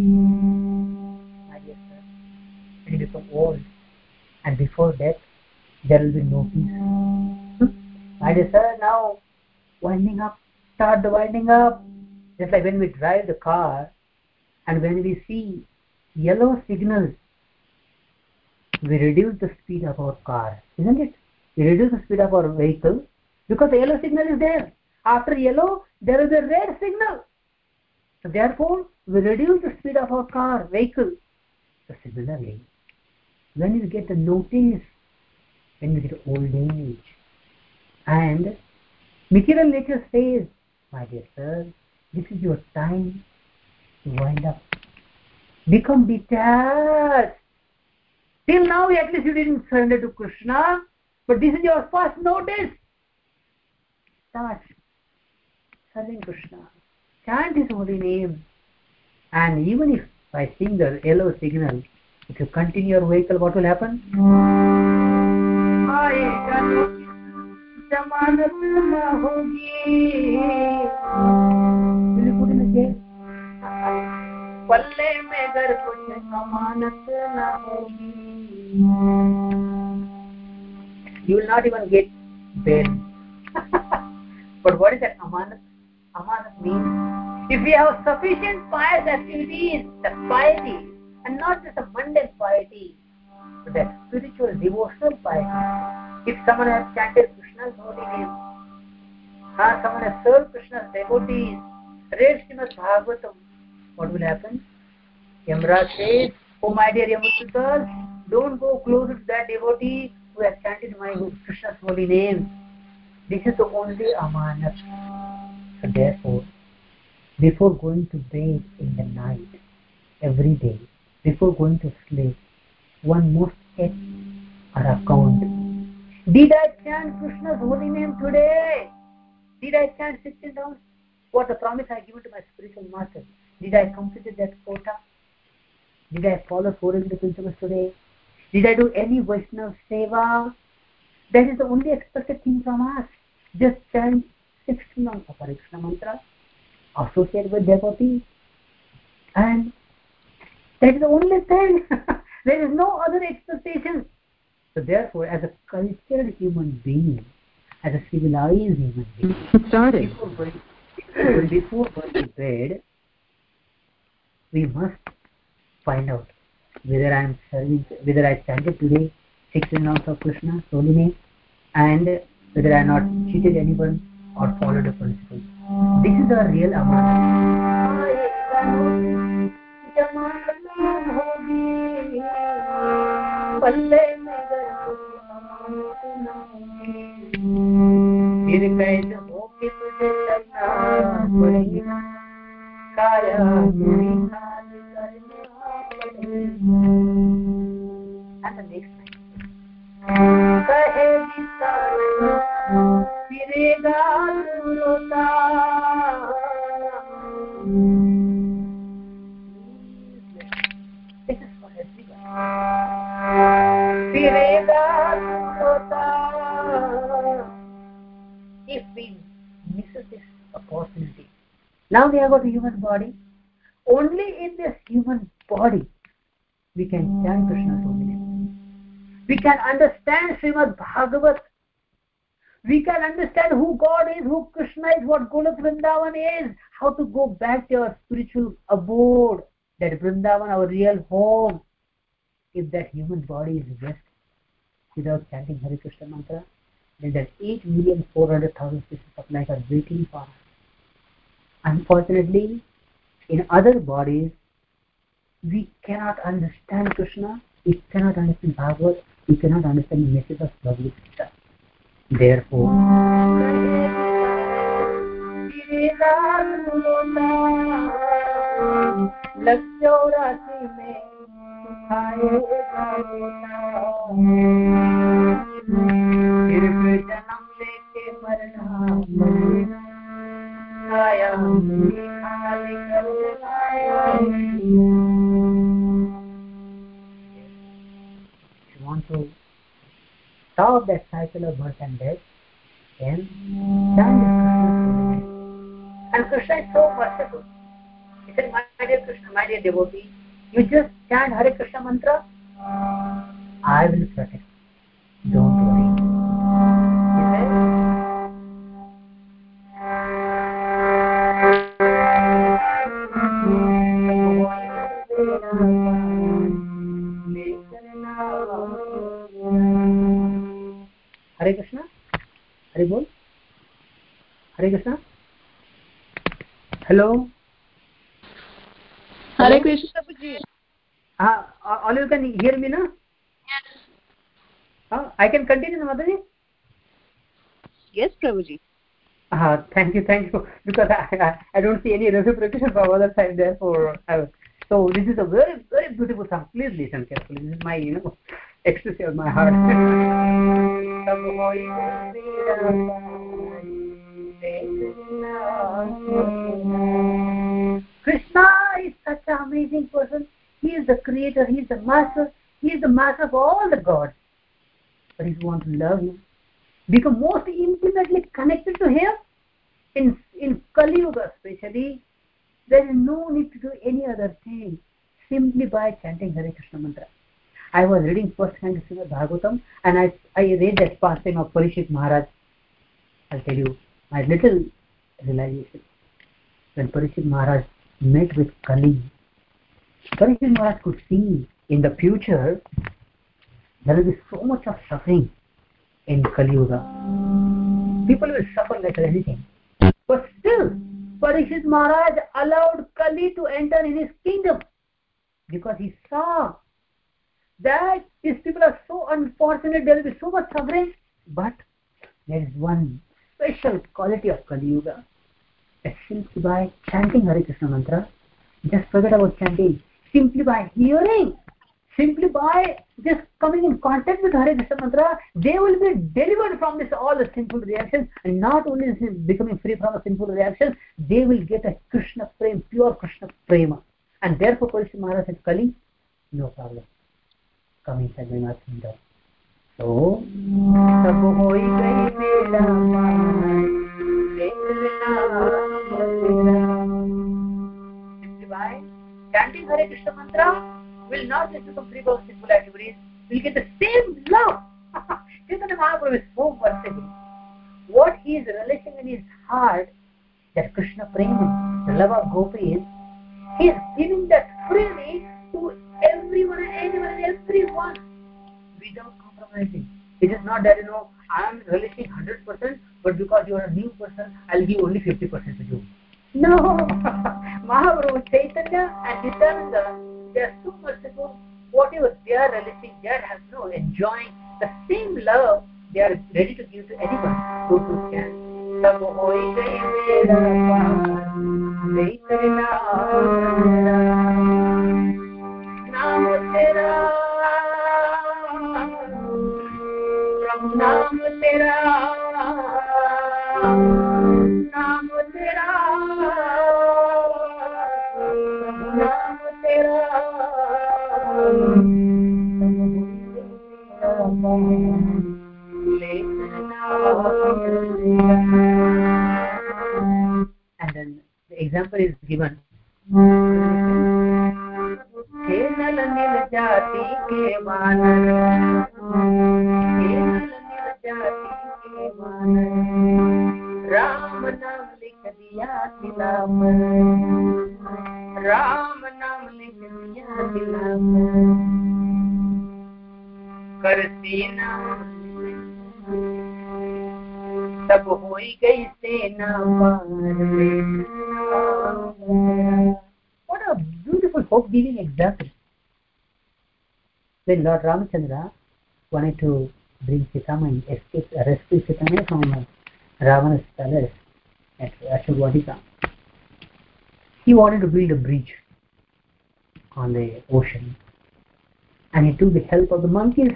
My dear sir, when you become old and before death there will be no peace. My dear sir, now winding up, start the winding up. Just like when we drive the car and when we see yellow signals, we reduce the speed of our car, isn't it? We reduce the speed of our vehicle because the yellow signal is there. After yellow, there is a red signal. So therefore, we reduce the speed of our car, vehicle. So similarly, when we get the notice, when we get old age, and material nature says, my dear sir, this is your time to wind up. Become detached. Till now, at least you didn't surrender to Krishna, but this is your first notice. Start serving Krishna. Chant His holy name. And even if by seeing the yellow signal, if you continue your vehicle, what will happen? जमानत न होगी, will you put in the jail? पल्ले में घर कुछ अमानत न होगी. You will not even get bail. But what is that amanat? Amanat means if we have sufficient pious activities, the piety, and not just a mundane piety, but that spiritual, devotional piety. If someone has chanted Krishna's holy name, someone has served Krishna's devotees, read Srimad Bhagavatam, what will happen? Yamraj says, oh my dear Yamusutas, don't go closer to that devotee who has chanted my Krishna's holy name. This is the only amanat. So therefore, before going to bed in the night, every day, before going to sleep, one must check our account. Did I chant Krishna's holy name today? Did I chant 16 rounds? What the promise I given to my spiritual master? Did I complete that quota? Did I follow 4 principles today? Did I do any Vaishnava seva? That is the only expected thing from us. Just chant 16 rounds of Hare Krishna mantra, associate with devotees, and that is the only thing. There is no other expectation. So therefore, as a cultured human being, as a civilized human being, before going to bed, we must find out whether I am serving, whether I chanted today 16 rounds of Krishna's holy name, and whether I have not cheated anyone or followed the principles. This is our real amanat. फिर कैसे होके तुझे चलना पड़ेगा, काया मेरी खाल करना पड़ेगा. And the next line. कहे विचार फिरेगा तू रोता. This is for everyone. फिरेगा तू रोता. If we miss this opportunity, now we have got a human body. Only in this human body we can chant Krishna's holy name. We can understand Srimad Bhagavat. We can understand who God is, who Krishna is, what Golok Vrindavan is, how to go back to our spiritual abode, that Vrindavan, our real home. If that human body is just without chanting Hare Krishna mantra, then that 8,400,000 pieces of light are waiting for us. Unfortunately, in other bodies, we cannot understand Krishna, we cannot understand Bhagavad, we cannot understand the message of Bhagavad Gita. Therefore, if you want to stop that cycle of birth and death, then chant Krishna's holy name. And Krishna is so merciful. He said, my dear Krishna, my dear devotee, you just chant Hare Krishna mantra, I will protect you. Don't worry. He said, Hare Krishna, Hare Bol, Hare Krishna. Hello. Hare Krishna Prabhuji. All you can hear me now? Yes. I can continue, Mataji? Yes, Prabhuji. Thank you, because I don't see any reciprocation from other side, therefore. So this is a very, very beautiful song. Please listen carefully. This is my, ecstasy of my heart. Krishna is such an amazing person. He is the creator, he is the master, he is the master of all the gods. But if you want to love him, become most intimately connected to him, in Kali Yuga especially, there is no need to do any other thing, simply by chanting Hare Krishna mantra. I was reading first hand Srimad Bhagavatam, and I read that pastime of Parikshit Maharaj. I'll tell you my little realization. When Parikshit Maharaj met with Kali, Parikshit Maharaj could see in the future there will be so much of suffering in Kali Yuga. People will suffer like anything. But still, Parikshit Maharaj allowed Kali to enter in his kingdom because he saw that these people are so unfortunate, there will be so much suffering. But there is one special quality of Kali Yuga. Simply by chanting Hare Krishna mantra, just forget about chanting, simply by hearing, simply by just coming in contact with Hare Krishna mantra, they will be delivered from all the sinful reactions, and not only becoming free from the sinful reactions, they will get a Krishna prema, pure Krishna prema. And therefore Parikshit Maharaj said, Kali, no problem, come inside my kingdom. So, simply by chanting Hare Krishna mantra, will not just become free from sinful activities, will get the same love. Chaitanya Mahaprabhu is so merciful. What he is relishing in his heart, that Krishna Prema, the love of gopis, he is giving that freely to everyone and anyone and everyone without compromising. It is not that, I am relishing 100%, but because you are a new person, I'll give only 50% to you. No! Mahaprabhu, Chaitanya and Nityananda, they are so merciful. Whatever they are relishing, they are enjoying the same love they are ready to give to anyone who can. Sab hoi gayi mera nahi karna naam tera naam tera naam tera naam tera and then the example is given. हे नल नील जाति के वानर, हे नल नील जाति के वानर, राम नाम लिख दिया दिला पर, राम नाम लिख दिया दिला पर, करती नाम तब होई गई सेना पार। What a beautiful hope-giving example. When Lord Ramachandra wanted to bring Sitamani, rescue Sitamani from Ravana's palace at Ashwagandha, he wanted to build a bridge on the ocean, and he took the help of the monkeys.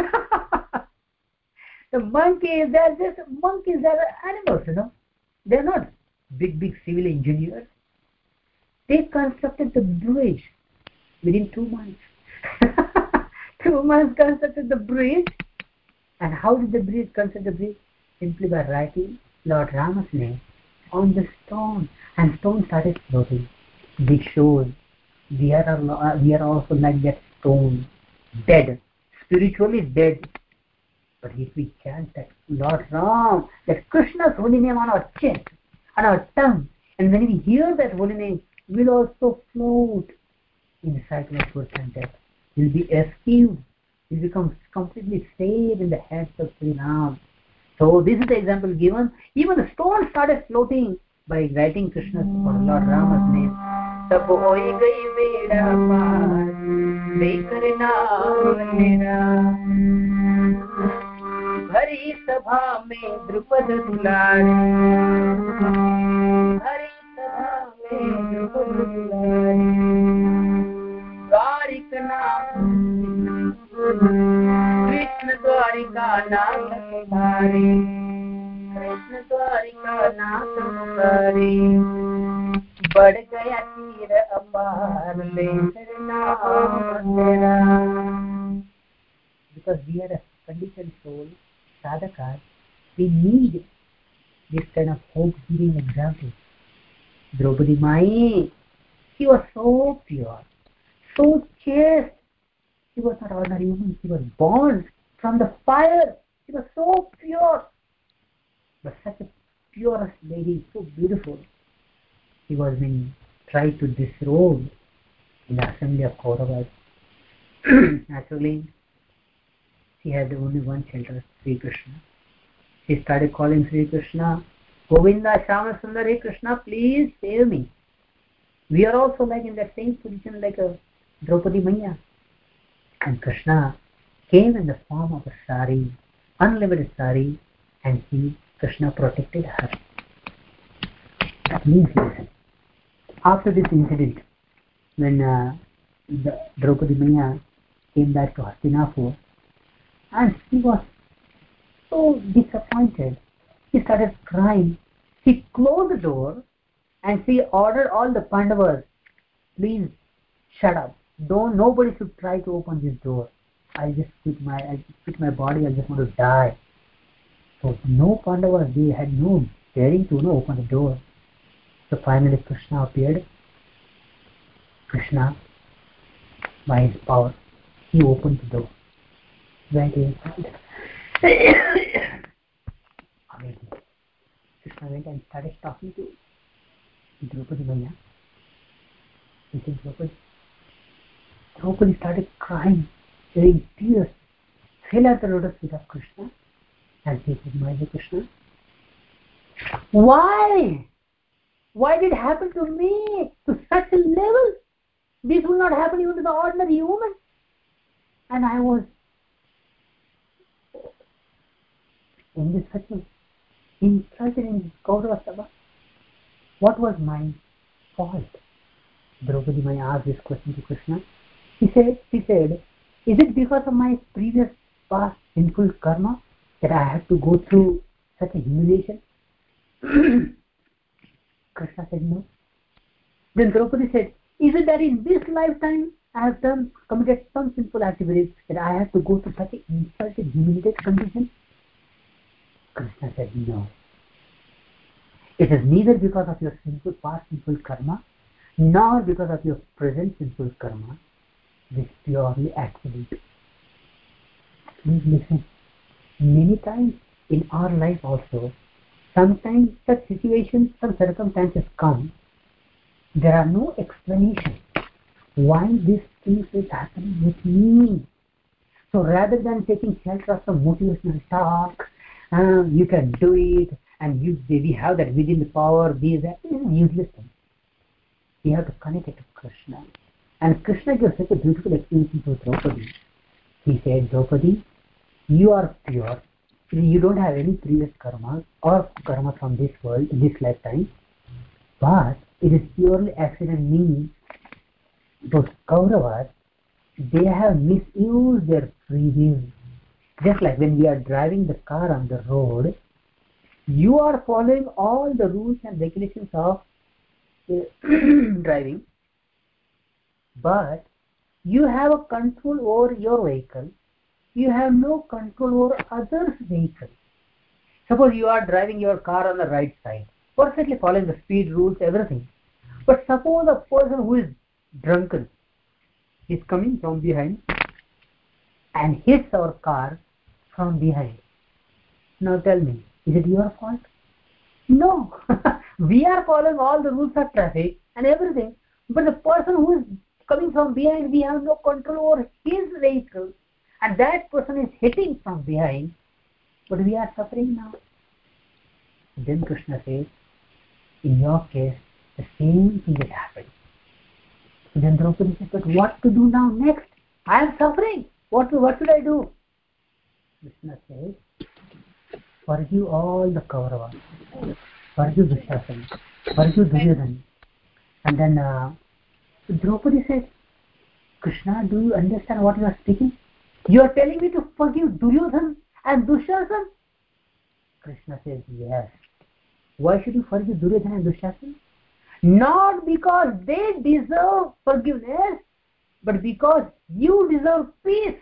The monkeys, they're just monkeys, they're animals, They're not big civil engineers. They constructed the bridge within 2 months. 2 months constructed the bridge. And how did the bridge construct the bridge? Simply by writing Lord Rama's name on the stone. And stone started floating. This shows we are also like that stone, dead, spiritually dead. But if we chant that Lord Ram, that Krishna's holy name on our chest, on our tongue, and when we hear that holy name, we'll also float inside the birth and death. We'll be rescued. We'll become completely saved in the hands of Sri Ram. So this is the example given. Even the stone started floating by writing Krishna's or Lord Rama's name. Tab hoi gayi beda paar, dekar naam tera. Hari सभा में द्रुपद दुलारे, हरि सभा में द्रुपद दुलारे, द्वारिक नाम कृष्ण द्वारिका नाथ मुरारी, कृष्ण द्वारिका नाथ मुरारी, बढ़ गया तीर अपार लेकर नाम तेरा. Because we are a conditioned soul, sadhakas, we need this kind of hope-giving example. Draupadi Mai, she was so pure, so chaste. She was not ordinary woman. She was born from the fire. She was so pure. But such a purest lady, so beautiful. She was being tried to disrobe in the assembly of Kauravas. Naturally, she had only one shelter, Sri Krishna. She started calling Sri Krishna, Govinda, Shama Sundari, Krishna, please save me. We are also like in that same position like a Draupadi Maya. And Krishna came in the form of a sari, unlimited sari, and Krishna protected her. That means this. After this incident, when the Draupadi Maya came back to Hastinapur, and she was so disappointed, she started crying. She closed the door and she ordered all the Pandavas, please shut up. Nobody should try to open this door. I just quit my body, I just want to die. So no Pandavas, they had no daring to open the door. So finally Krishna appeared. Krishna, by his power, he opened the door. Went inside. Amazing. Krishna went and started talking to Draupadi Maya. He said, Draupadi started crying, shedding tears, fell at the lotus feet of Krishna, and he said, my dear Krishna, why? Why did it happen to me to such a level? This will not happen even to the ordinary human. And I was in this such a insulted in Kaurava Sabha. What was my fault? Draupadi Maya asked this question to Krishna. She said, is it because of my previous past sinful karma that I have to go through such a humiliation? Krishna said, no. Then Draupadi said, is it that in this lifetime I have committed some sinful activities that I have to go through such an insulted, humiliated condition? Krishna said, no. It is neither because of your past sinful karma, nor because of your present sinful karma. this purely absolute. Please listen. Many times in our life also, sometimes such situations, some circumstances come, there are no explanation why these things is happening with me. So rather than taking shelter of some motivational talk, you can do it, and we have that within the power, be that, is a useless thing. We have to connect it to Krishna. And Krishna gives such a beautiful explanation to Draupadi. He said, Draupadi, you are pure. You don't have any previous karma or karma from this world, this lifetime. But it is purely accident, meaning those Kauravas, they have misused their free will. Just like when we are driving the car on the road, you are following all the rules and regulations of driving, but you have a control over your vehicle. You have no control over others' vehicle. Suppose you are driving your car on the right side, perfectly following the speed rules, everything. But suppose a person who is drunken is coming from behind and hits our car from behind. Now tell me, is it your fault? No. We are following all the rules of traffic and everything, but the person who is coming from behind, we have no control over his vehicle, and that person is hitting from behind, but we are suffering now. Then Krishna says, in your case, the same thing is happening. So then Draupadi says, but what to do now next? I am suffering. What should I do? Krishna says, forgive all the Kauravas, forgive Dushasana, forgive Duryodhana. And then Draupadi says, Krishna, do you understand what you are speaking? You are telling me to forgive Duryodhana and Dushasana? Krishna says, yes. Why should you forgive Duryodhana and Dushasana? Not because they deserve forgiveness, but because you deserve peace.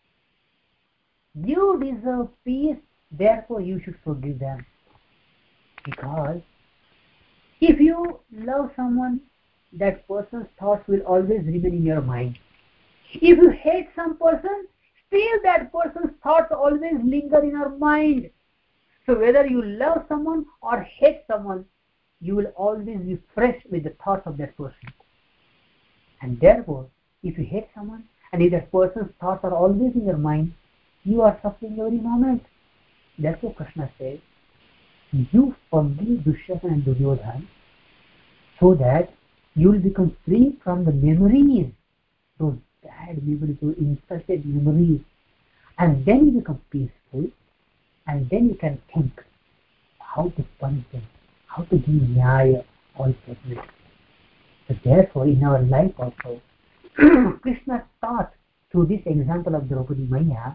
You deserve peace, therefore you should forgive them. Because if you love someone, that person's thoughts will always remain in your mind. If you hate some person, still that person's thoughts always linger in your mind. So whether you love someone or hate someone, you will always be fresh with the thoughts of that person. And therefore, if you hate someone and if that person's thoughts are always in your mind, you are suffering every moment. Therefore Krishna says, you forgive Dushasana and Duryodhana so that you will become free from the memories, those bad memories, those insulted memories, and then you become peaceful, and then you can think how to punish them, how to give nyaya, all judgment. So therefore in our life also, Krishna taught through this example of Draupadi Maya,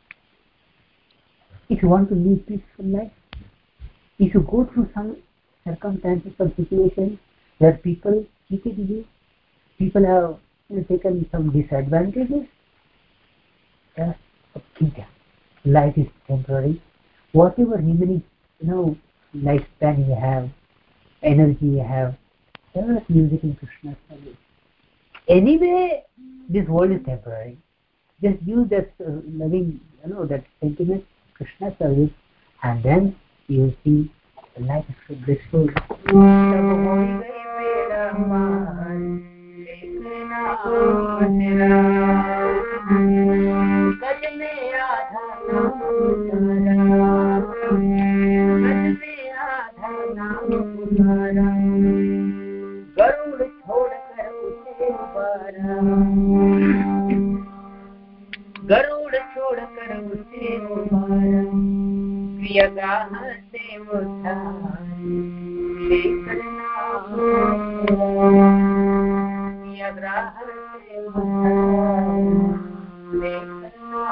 if you want to live peaceful life, if you go through some circumstances or situations where people cheated you, people have taken some disadvantages, just think life is temporary. Whatever remaining, lifespan you have, energy you have, just use it in Krishna's service. Anyway, this world is temporary. Just use that loving, that sentiment, Krishna's service, and then you will see the life is so blissful. Garuda छोड़ कर उसे उबारा प्रियगाह से उठाए लेकर प्रियगाह से उठाए लेकर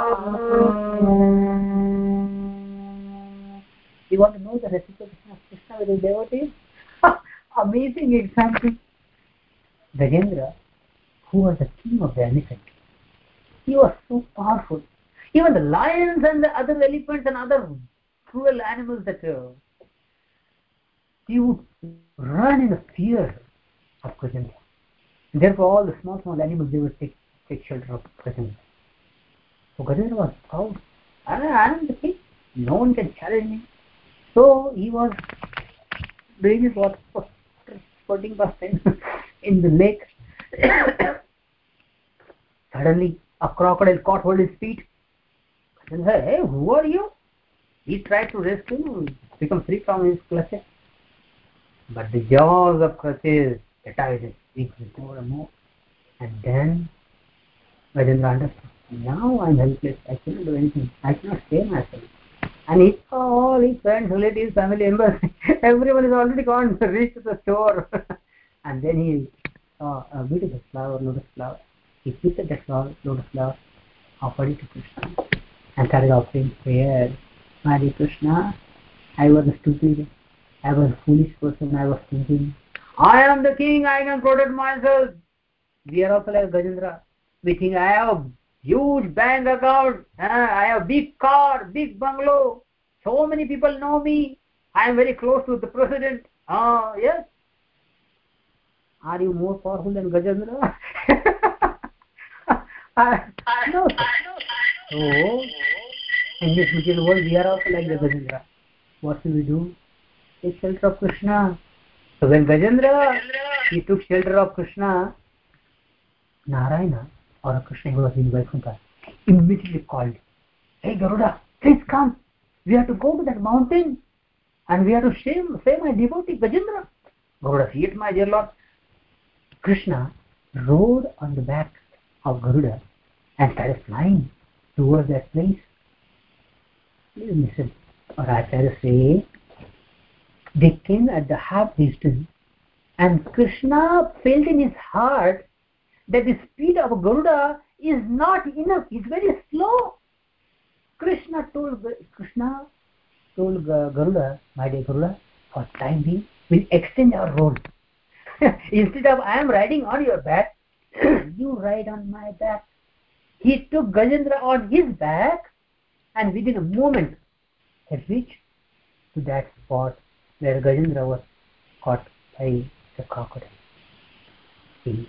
You want to know the reciprocation of Krishna with his devotees? Amazing example. Gajendra, who was the king of the elephant, he was so powerful. Even the lions and the other elephants and other cruel animals that he would run in the fear of Gajendra. Therefore, all the small animals, they would take take shelter of Gajendra. So Gajendra was proud. I am the king. No one can challenge me. So he was doing his water sporting pastime in the lake. Suddenly, a crocodile caught hold of his feet. Gajendra said, "Hey, who are you?" He tried to rescue him, become free from his clutches. But the jaws of clutches attacked his feet more and more. And then Gajendra understood. Now I am helpless. I cannot do anything. I cannot save myself. And he saw all his friends, relatives, family members. Everyone is already gone to reach the shore. And then he saw a beautiful flower, lotus flower. He picked up that flower, lotus flower, offered it to Krishna, and started offering prayer. My dear Krishna, I was stupid. I was a foolish person. I was thinking, I am the king. I can protect myself. We are also like Gajendra. We think I have a huge bank account. I have big car, big bungalow. So many people know me. I am very close to the president. Yes. Are you more powerful than Gajendra? No, sir. So, in this material world, we are also like the Gajendra. What should we do? Take shelter of Krishna. So when Gajendra, he took shelter of Krishna, Narayana, or Krishna, who was in Vaikuntha, immediately called, "Hey Garuda, please come. We have to go to that mountain and we have to save my devotee Gajendra." Garuda said, "My dear Lord." Krishna rode on the back of Garuda and started flying towards that place. Please listen. Or Acharya say, they came at the half distance and Krishna felt in his heart that the speed of Garuda is not enough. It's very slow. Krishna told Garuda, "My dear Garuda, for time being, we'll extend our road. Instead of I am riding on your back, you ride on my back." He took Gajendra on his back, and within a moment, he reached to that spot where Gajendra was caught by the crocodile. See,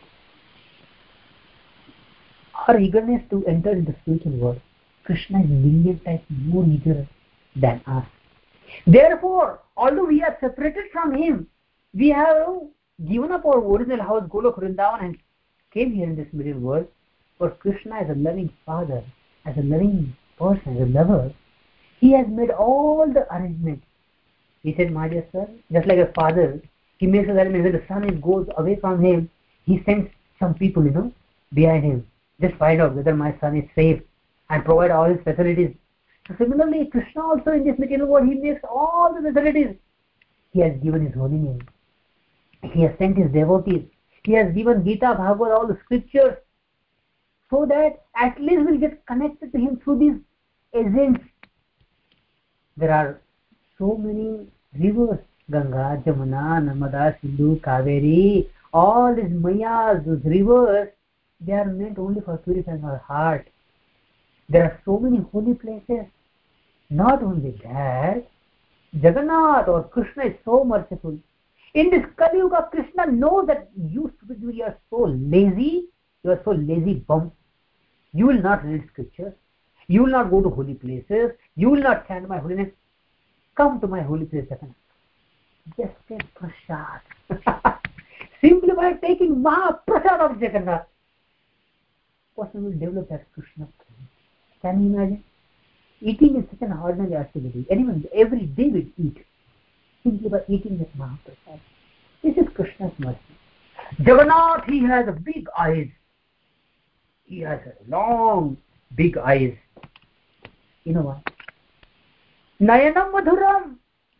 our eagerness to enter into the spiritual world, Krishna is million times more eager than us. Therefore, although we are separated from him, we have given up our original house, Golok Vrindavan, and came here in this middle world. For Krishna, as a loving father, as a loving person, as a lover, he has made all the arrangements. He said, "My dear son," just like a father, he makes an arrangement. When the son goes away from him, he sends some people, behind him. Just find out whether my son is safe and provide all his facilities. So similarly, Krishna also in this material world, he makes all the facilities. He has given his holy name. He has sent his devotees. He has given Gita, Bhagavad, all the scriptures, so that at least we'll get connected to him through these agents. There are so many rivers, Ganga, Jamuna, Narmada, Sindhu, Kaveri, all these mayas, those rivers, they are meant only for purifying our heart. There are so many holy places. Not only that, Jagannath or Krishna is so merciful. In this Kali Yuga, Krishna knows that you are so lazy, you are so lazy bum. You will not read scriptures. You will not go to holy places. You will not chant my holy name. Come to my holy place, Jagannath. Just take prasad. Simply by taking Mahaprasad of Jagannath, person will develop that Krishna. Can you imagine? Eating is such an ordinary activity. Anyone, every day will eat. Simply by eating this Mahaprasad. This is Krishna's mercy. Jagannath, he has big eyes. He has long, big eyes. You know why? Nayanam Madhuram.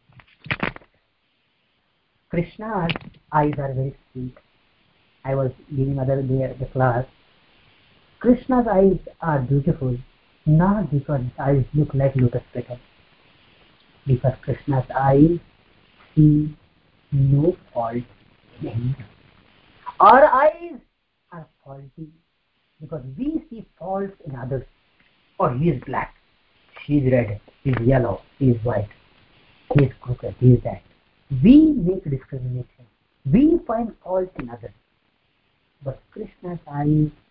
Krishna's eyes are very sweet. I was giving other day at the class. Krishna's eyes are beautiful, not because his eyes look like lotus petals, because Krishna's eyes see no fault in anyone. Our eyes are faulty because we see faults in others. Oh, he is black, she is red, he is yellow, he is white, he is crooked, he is that. We make discrimination. We find faults in others. But Krishna's eyes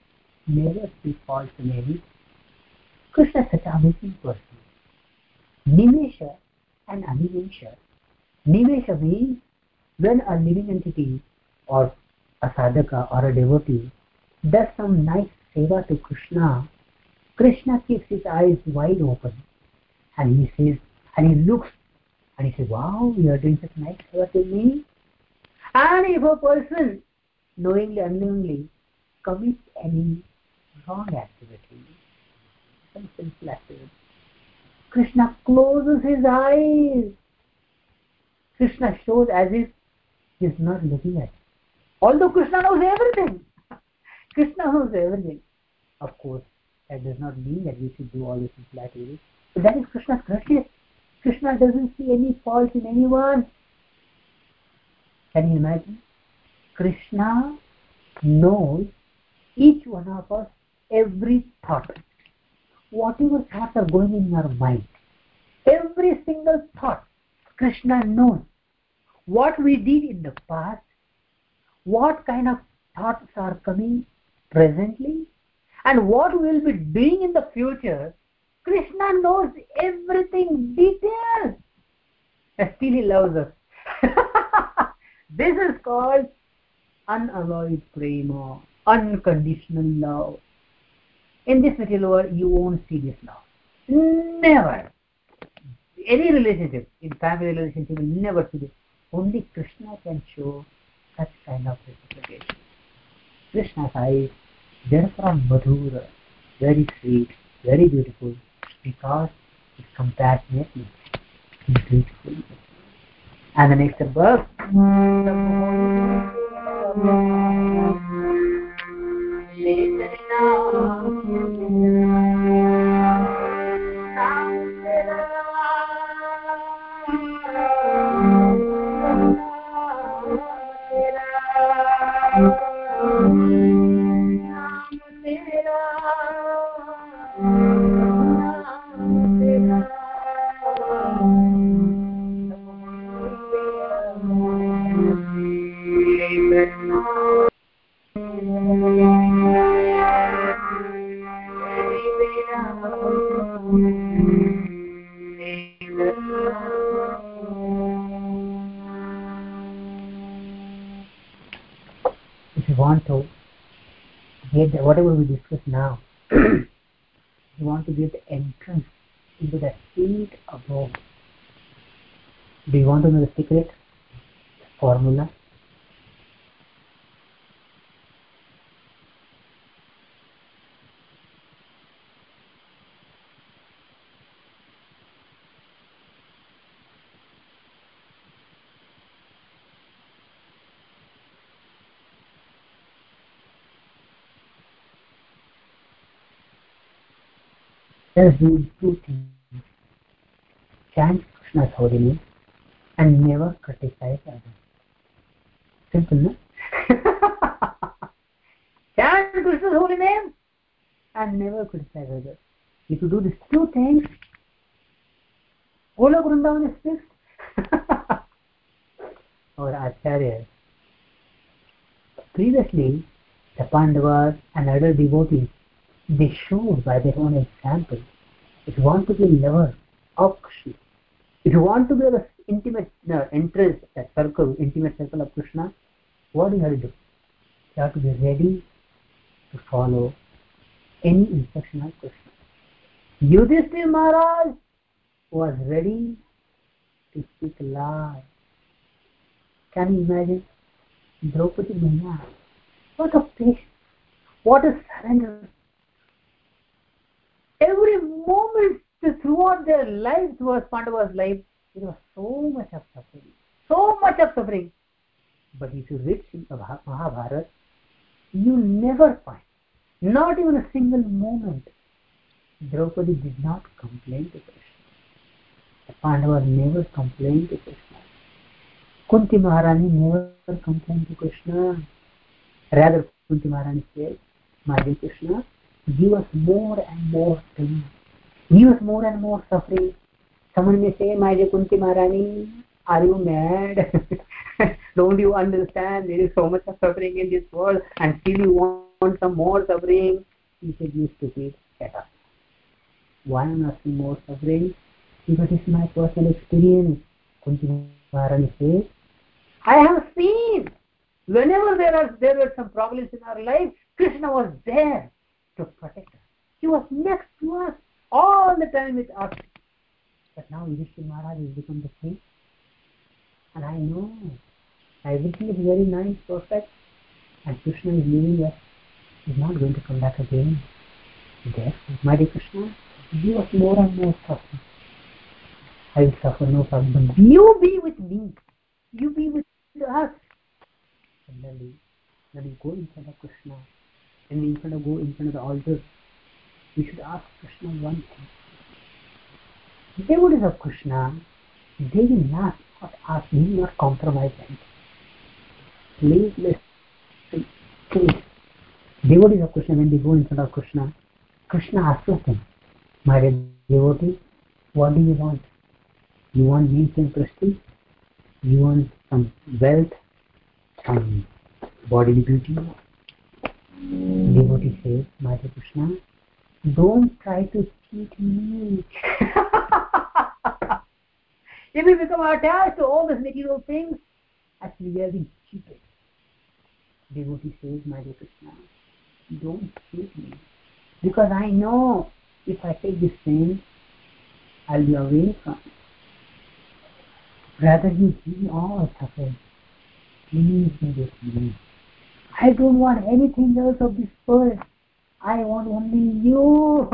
never see fault in any. Krishna is such an amazing person. Nimesha and Animesha. Nimesha means when a living entity or a sadhaka or a devotee does some nice seva to Krishna, Krishna keeps his eyes wide open and he says, and he looks and he says, wow, you are doing such nice seva to me. And if a person knowingly, unknowingly commits any wrong activity, some sinful activity, Krishna closes his eyes. Krishna shows as if he is not looking at it. Although Krishna knows everything. Krishna knows everything. Of course, that does not mean that we should do all this sinful activities. But that is Krishna's courtesy. Krishna doesn't see any fault in anyone. Can you imagine? Krishna knows each one of us, every thought. Whatever thoughts are going in your mind, every single thought, Krishna knows what we did in the past, what kind of thoughts are coming presently, and what we will be doing in the future. Krishna knows everything detailed. And still he loves us. This is called unalloyed prema, unconditional love. In this material world, you won't see this love. Never. Any relationship, in family relationship, you will never see this. Only Krishna can show such kind of reciprocation. Krishna's eyes, therefore, madhura, very sweet, very beautiful, because it's compassionately, it's beautiful. And the next verse. If you want to get whatever we discuss now, you want to get the entrance into the seat above. Do you want to know the secret formula? Let's do two things. Chant Krishna's holy name and never criticize others. Simple, no? Chant Krishna's holy name and never criticize others. If you do these two things, Golok Vrindavan is fixed. Our Acharya, previously, the Pandavas and other devotees, they showed by their own example. If you want to be a lover of Krishna, if you want to be the intimate entrance, that circle, intimate circle of Krishna, what do you have to do? You have to be ready to follow any instruction of Krishna. Yudhishthira Maharaj was ready to speak lie. Can you imagine? Draupadi Maya, what a patience, what a surrender. Every moment throughout their lives was Pandava's life, there was so much of suffering. So much of suffering. But if you read Mahabharata, you never find, not even a single moment, Draupadi did not complain to Krishna. The Pandavas never complained to Krishna. Kunti Maharani never complained to Krishna. Rather, Kunti Maharani said, my dear Krishna, give us more and more pain. Give us more and more suffering. Someone may say, my dear Kunti Maharani, are you mad? Don't you understand? There is so much of suffering in this world and still you want some more suffering. He said, you stupid, shut up. Why am I asking more suffering? Because it's my personal experience. Kunti Maharani says, I have seen whenever there were some problems in our life, Krishna was there to protect us. He was next to us all the time with us. But now Yudhishthira Maharaj has become the king. And I know everything is very nice, perfect. And Krishna is leaving us. He's not going to come back again. Therefore, my dear Krishna, give us more and more suffering. I will suffer no problem. You be with me. You be with us. Similarly, when we go in front of Krishna, and we go in front of the altar, we should ask Krishna one thing. Devotees of Krishna, they will not ask, they will not compromise anything. Please listen. Please. Devotees of Krishna, when they go in front of Krishna, Krishna asks them, my dear devotee, what do you want? You want name and prestige? You want some wealth? Some bodily beauty? Devotee says, my dear Krishna, don't try to cheat me. If we become attached to all these material things, actually we are being cheated. Devotee says, my dear Krishna, don't cheat me. Because I know if I take this thing, I'll be away from it. Rather you give me all suffering. Please do this to me. I don't want anything else of this world. I want only you.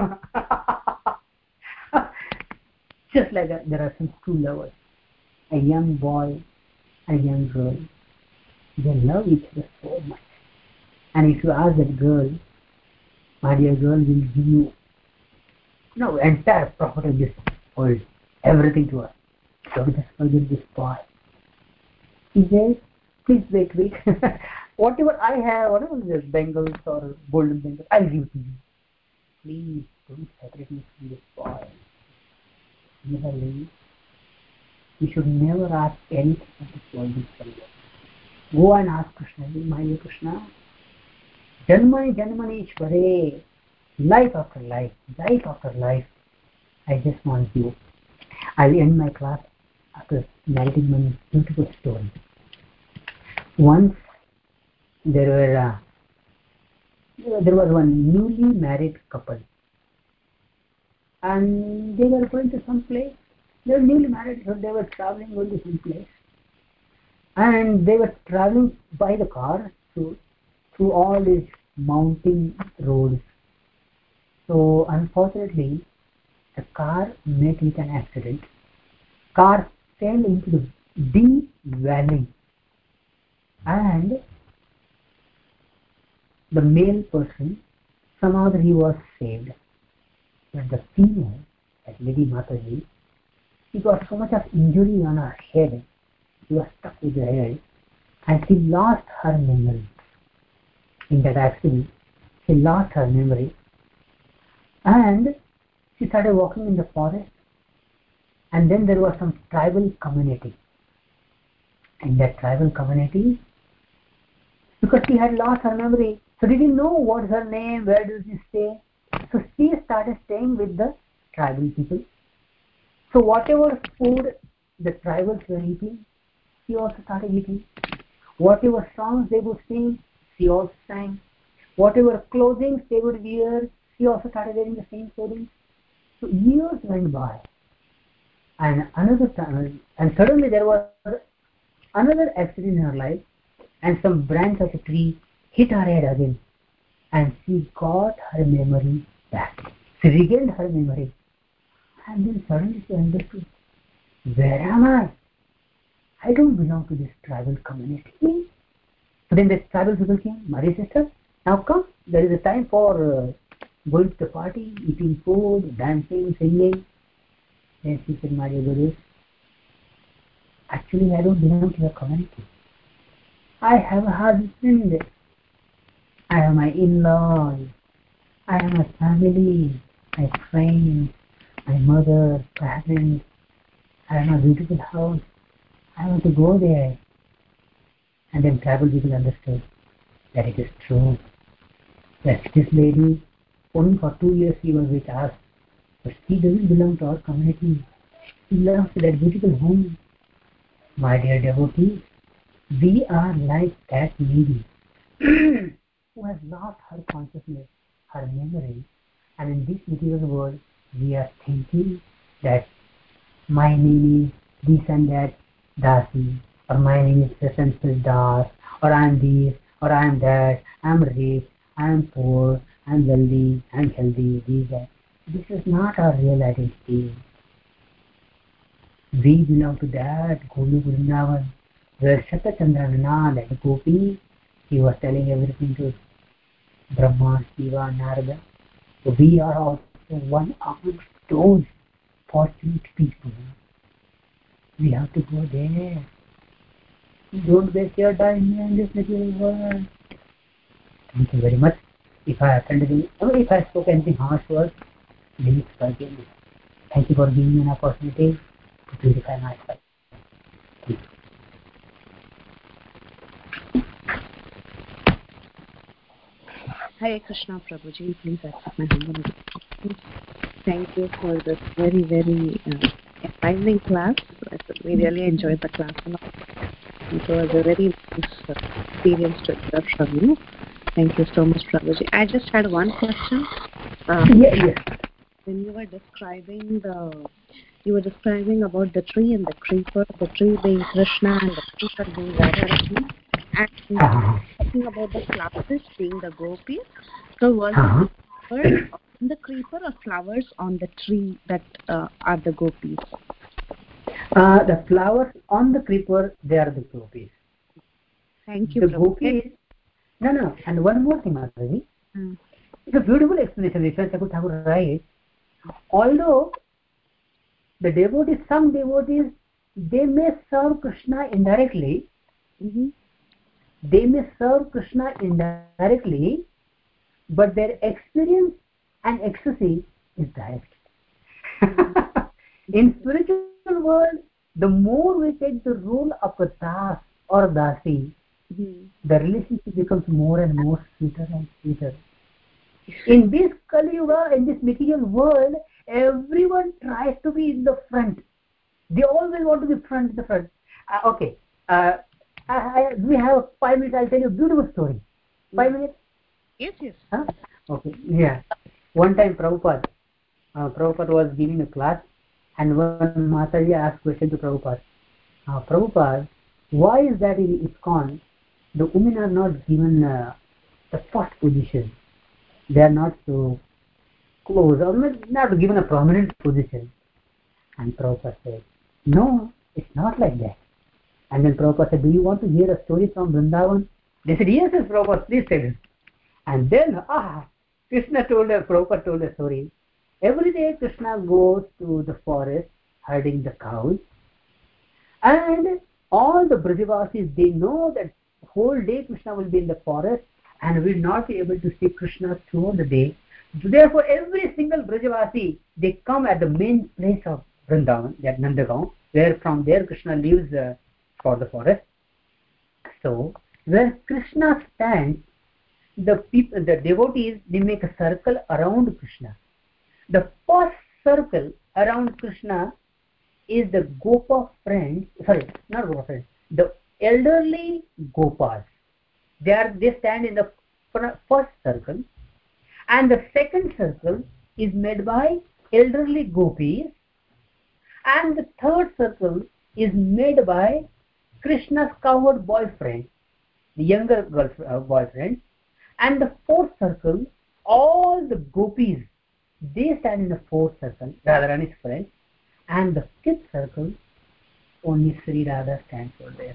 Just like that, there are some true lovers. A young boy and a young girl. They love each other so much. And if you ask that girl, my dear girl, will give you entire profit of this world, everything to us. Don't just forget this boy. He says, please wait. Whatever I have, whatever the bangles or golden bangles, I'll give to you. Please don't separate me from this boy. Never leave. You should never ask anything of this world from you. Go and ask Krishna, my dear Krishna, Janmani Janmani Ishvare, life after life, I just want you. I'll end my class after narrating one beautiful story. Once there was one newly married couple, and they were going to some place. They were newly married, so they were traveling going to some place, and they were traveling by the car through all these mountain roads. So unfortunately, the car met with an accident. Car fell into the deep valley, and the male person, somehow he was saved. But the female, like Lady Mataji, she got so much of injury on her head. She was stuck with her head, and she lost her memory. In that accident, she lost her memory, and she started walking in the forest. And then there was some tribal community. In that tribal community, because she had lost her memory, so she didn't know what's her name, where does she stay. So she started staying with the tribal people. So whatever food the tribals were eating, she also started eating. Whatever songs they would sing, she also sang. Whatever clothing they would wear, she also started wearing the same clothing. So years went by. And another time, and suddenly there was another accident in her life, and some branch of a tree hit her head again, and she got her memory back. She regained her memory, and then suddenly she understood, where am I? I don't belong to this tribal community. So then the tribal people came, my dear sister, now come, there is a time for going to the party, eating food, dancing, singing. Then she said, my dear Guru, actually I don't belong to your community. I have a husband, I have my in-laws, I have my family, my friends, my mother, parents, I have my beautiful house. I want to go there. And then tribal people understood that it is true, that this lady Only for 2 years he was with us. But he doesn't belong to our community. He belongs to that beautiful home. My dear devotees, we are like that lady who has lost her consciousness, her memory, and in this material world we are thinking that my name is this and that Dasi, or my name is this and this Das, or I am this, or I am that, I am rich, I am poor, I am wealthy, I am healthy, this. This is not our real identity. We belong to that Golok Vrindavan, where Shatachandra, that Gopi, he was telling everything to Brahma, Shiva, Narada. So we are also one amongst those fortunate people. We have to go there. Don't waste your time in this material world. Thank you very much. If I offended you, or if I spoke anything harsh words, please forgive me. Thank you for giving me an opportunity to purify myself. Thank you. Hare Krishna Prabhuji, please accept my humble greetings. Thank you for this very, very enlightening class. We really enjoyed the class a lot. It was a very nice experience to hear from you. Thank you so much, Prabhuji. I just had one question. Yes. When you were describing about the tree and the creeper, the tree being Krishna and the creeper being Radharani, and talking about the flowers being the gopis. So was it flowers on the creeper or flowers on the tree that are the gopis? The flowers on the creeper, they are the gopis. Thank you. The gopis. No. And one more thing, Mataji. It's a beautiful explanation. Vishwanath Thakur Thakur writes, although the devotees, some devotees, they may serve Krishna indirectly. They may serve Krishna indirectly, but their experience and ecstasy is direct. In spiritual world, the more we take the role of a das or dasi, the relationship becomes more and more sweeter and sweeter. In this Kali Yuga, in this material world, everyone tries to be in the front. They always want to be the front. Okay. We have 5 minutes. I'll tell you a beautiful story. 5 minutes? Yes. Huh? Okay. Yeah. One time Prabhupada was giving a class, and one Mataji asked question to Prabhupada. Prabhupada, why is that in ISKCON the women are not given the first position? They are not so close, or not given a prominent position. And Prabhupada said, no, it's not like that. And then Prabhupada said, do you want to hear a story from Vrindavan? They said, yes, Prabhupada, please tell us. And then, Prabhupada told a story. Every day Krishna goes to the forest herding the cows. And all the Brajavasis, they know that whole day Krishna will be in the forest and will not be able to see Krishna throughout the day. Therefore, every single Brajavasi, they come at the main place of Vrindavan, that Nandagaon, where from there Krishna leaves for the forest. So, where Krishna stands, the devotees, they make a circle around Krishna. The first circle around Krishna is the Gopa friends, the elderly Gopas. They stand in the first circle, and the second circle is made by elderly Gopis, and the third circle is made by Krishna's cowherd boyfriend, the younger boyfriend, and the fourth circle, all the Gopis, they stand in the fourth circle, Radharani's friends, and the fifth circle, only Sri Radha stands over there.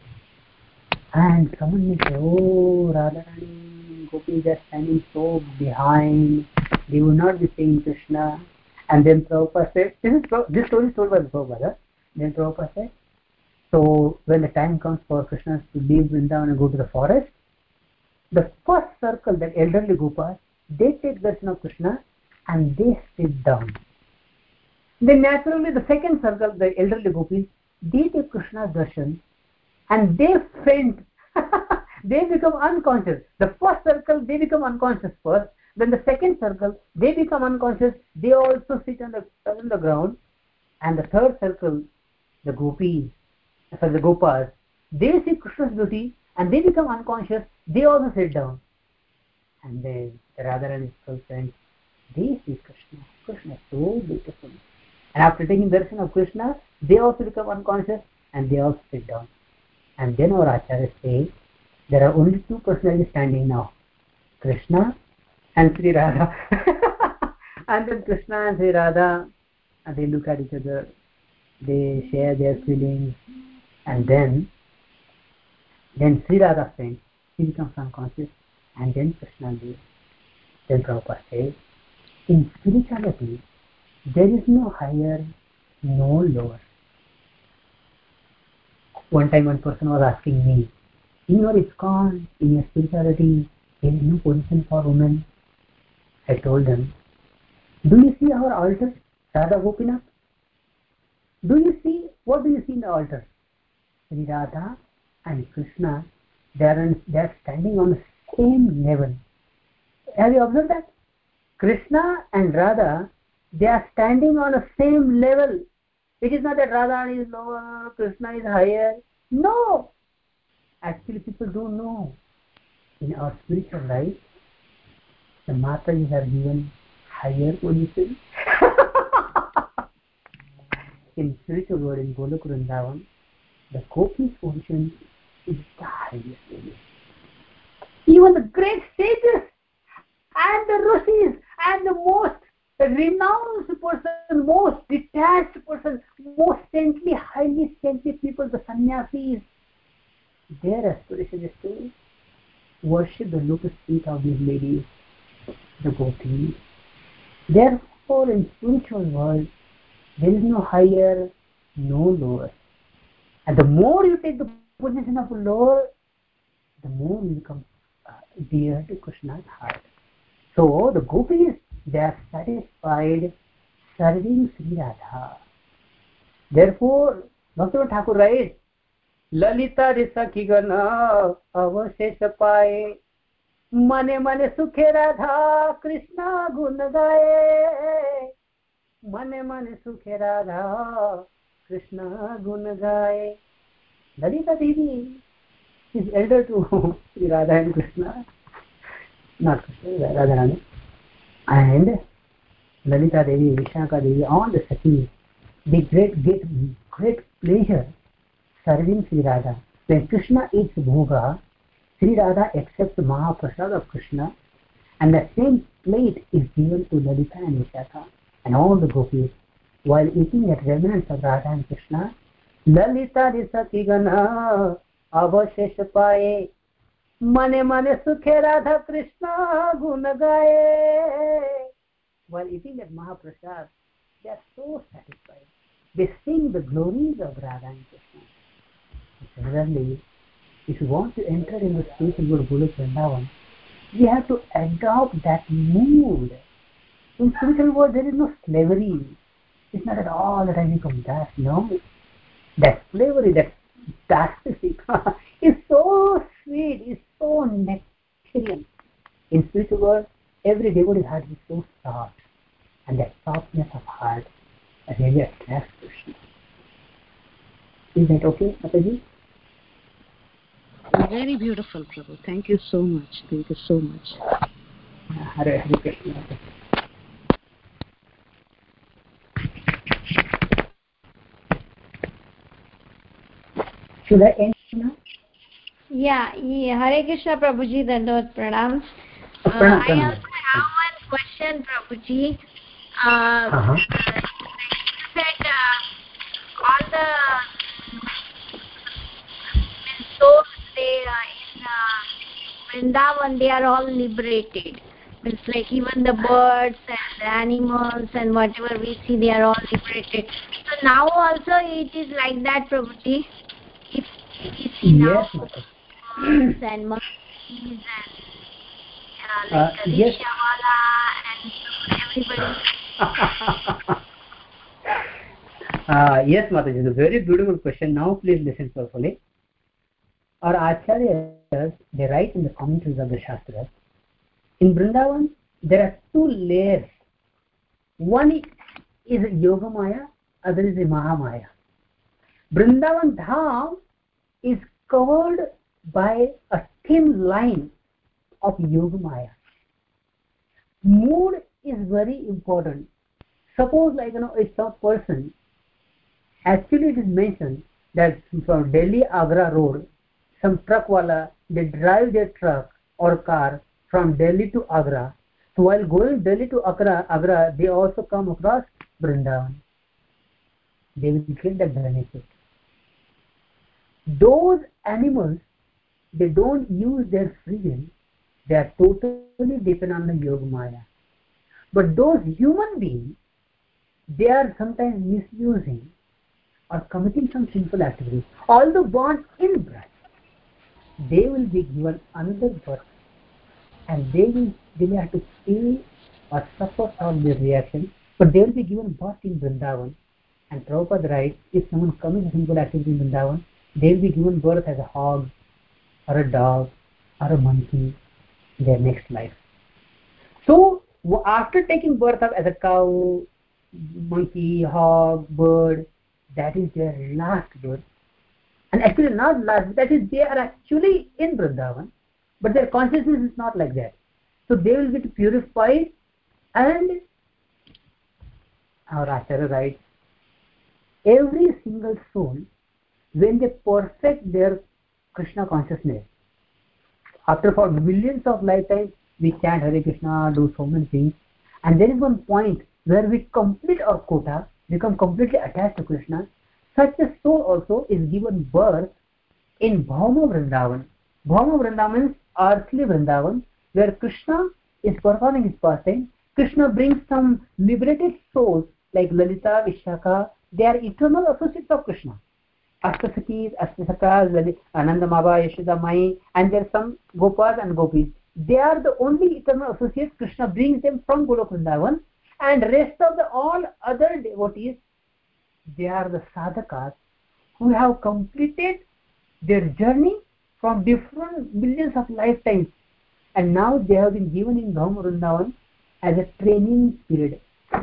And someone may say, oh, Radharani, Gopis are standing so behind, they will not be seeing Krishna. And then Prabhupada said, this story is told by Prabhupada. Then Prabhupada said, so when the time comes for Krishna to leave Vrindavan and go to the forest, the first circle, that elderly Gopas, they take darshan of Krishna and they sit down. Then naturally the second circle, the elderly Gopis, they take Krishna's darshan and they faint. They become unconscious. The first circle, they become unconscious first. Then the second circle, they become unconscious, they also sit on the ground. And the third circle, the Gopas, they see Krishna's beauty and they become unconscious, they also sit down. And then Radha and his girlfriends, they see Krishna. Krishna is so beautiful. And after taking darshan of Krishna, they also become unconscious and they also sit down. And then our Acharyas say, there are only two personalities standing now, Krishna and Sri Radha. And then Krishna and Sri Radha, and they look at each other, they share their feelings, and then Sri Radha faints, he becomes unconscious, and then Krishna leaves. Then Prabhupada says, in spirituality, there is no higher, no lower. One time one person was asking me, in your ISKCON, in your spirituality, there is no position for women. I told them, do you see our altar, Radha Gopinath? What do you see in the altar? Sri Radha and Krishna, they are standing on the same level. Have you observed that? Krishna and Radha, they are standing on the same level. It is not that Radha is lower, Krishna is higher. No! Actually, people don't know. In our spiritual life, the Matajis are given higher position. In spiritual world, in Golok Vrindavan, the Gopis' position is the highest position. Even the great sages and the Rishis and the most renounced person, most detached person, most saintly, highly saintly people, the sannyasis, their aspiration is to worship the lotus feet of these ladies, the Gopis. Therefore, in spiritual world, there is no higher, no lower. And the more you take the position of lower, the more you become dear to Krishna's heart. So the Gopis, they are satisfied serving Sri Radha. Therefore, Bhaktivinoda Thakur writes, Lalita Risakhi Gana Avashesha Paye Mane Mane Sukhe Radha Krishna Gun Gaye Mane Mane Sukhe Radha Krishna Gun Gaye. Lalita Devi is elder to Sri Radha and Krishna, not Krishna, Radharani. And Lalita Devi, Vishaka Devi, all the Sakhis, they get great pleasure serving Sri Radha. When Krishna eats bhoga, Sri Radha accepts the Mahaprasad of Krishna, and the same plate is given to Lalita and Vishaka and all the gopis. While eating at remnants of Radha and Krishna, Lalita Risaki Gana Avashesha Paye Mane Mane Sukhe Radha Krishna Gun Gaye. While eating that Mahaprasad, they are so satisfied. They sing the glories of Radha and Krishna. Similarly, if you want to enter in the spiritual world Golok Vrindavan, we have to adopt that mood. In spiritual world, there is no slavery. It's not at all that I become das. No, that slavery, that dastic, is so sweet, is so nectarian. In spiritual world, every devotee's heart is so soft, and that softness of heart really attracts Krishna. Is that okay, Mataji? Very beautiful, Prabhu. Thank you so much. Thank you so much. Hare Hare Krishna. Should I end now? Yeah, Hare Krishna Prabhuji, Dandavad Pranam. Pranam. I also have one question, Prabhuji. You said all the souls, they in Vrindavan, they are all liberated. It's like even the birds and the animals and whatever we see, they are all liberated. So now also it is like that, Prabhuji. If we see now birds and monkeys and like yes. Rishabala and everybody. Yes, Mataji, it's a very beautiful question. Now please listen carefully. Our Acharyas, they write in the commentaries of the Shastras, in Vrindavan, there are two layers. One is Yogamaya, other is Mahamaya. Vrindavan Dham is covered by a thin line of Yogamaya. Mood is very important. Suppose, like, if some person, actually it is mentioned that from Delhi Agra road, some truck wala, they drive their truck or car from Delhi to Agra. So while going Delhi to Agra, they also come across Vrindavan. They will get the benefit. Those animals, they don't use their free will. They are totally dependent on the Yogamaya. But those human beings, they are sometimes misusing or committing some sinful activities. Although born in birth, they will be given another birth, and they will have to pay or suffer all their reaction, but they will be given birth in Vrindavan. And Prabhupada writes, if someone commits sinful activity in Vrindavan, they will be given birth as a hog or a dog or a monkey in their next life. So after taking birth as a cow, monkey, hog, bird, that is their last birth. And actually not last, that is they are actually in Vrindavan, but their consciousness is not like that. So they will get purified, and our Acharya writes, every single soul, when they perfect their Krishna consciousness, after for millions of lifetimes we chant Hare Krishna, do so many things, and there is one point where we complete our quota, become completely attached to Krishna. Such a soul also is given birth in Bhauma Vrindavan. Bhauma Vrindavan means earthly Vrindavan, where Krishna is performing his pastime. Krishna brings some liberated souls like Lalita, Vishaka. They are eternal associates of Krishna. Ashtasakis, Ashtasakas, Anandamaba, Yashoda Mai, and there are some Gopas and Gopis. They are the only eternal associates. Krishna brings them from Golok Vrindavan, and rest of all other devotees, they are the sadhakas who have completed their journey from different millions of lifetimes, and now they have been given in Bhauma Vrindavan as a training period.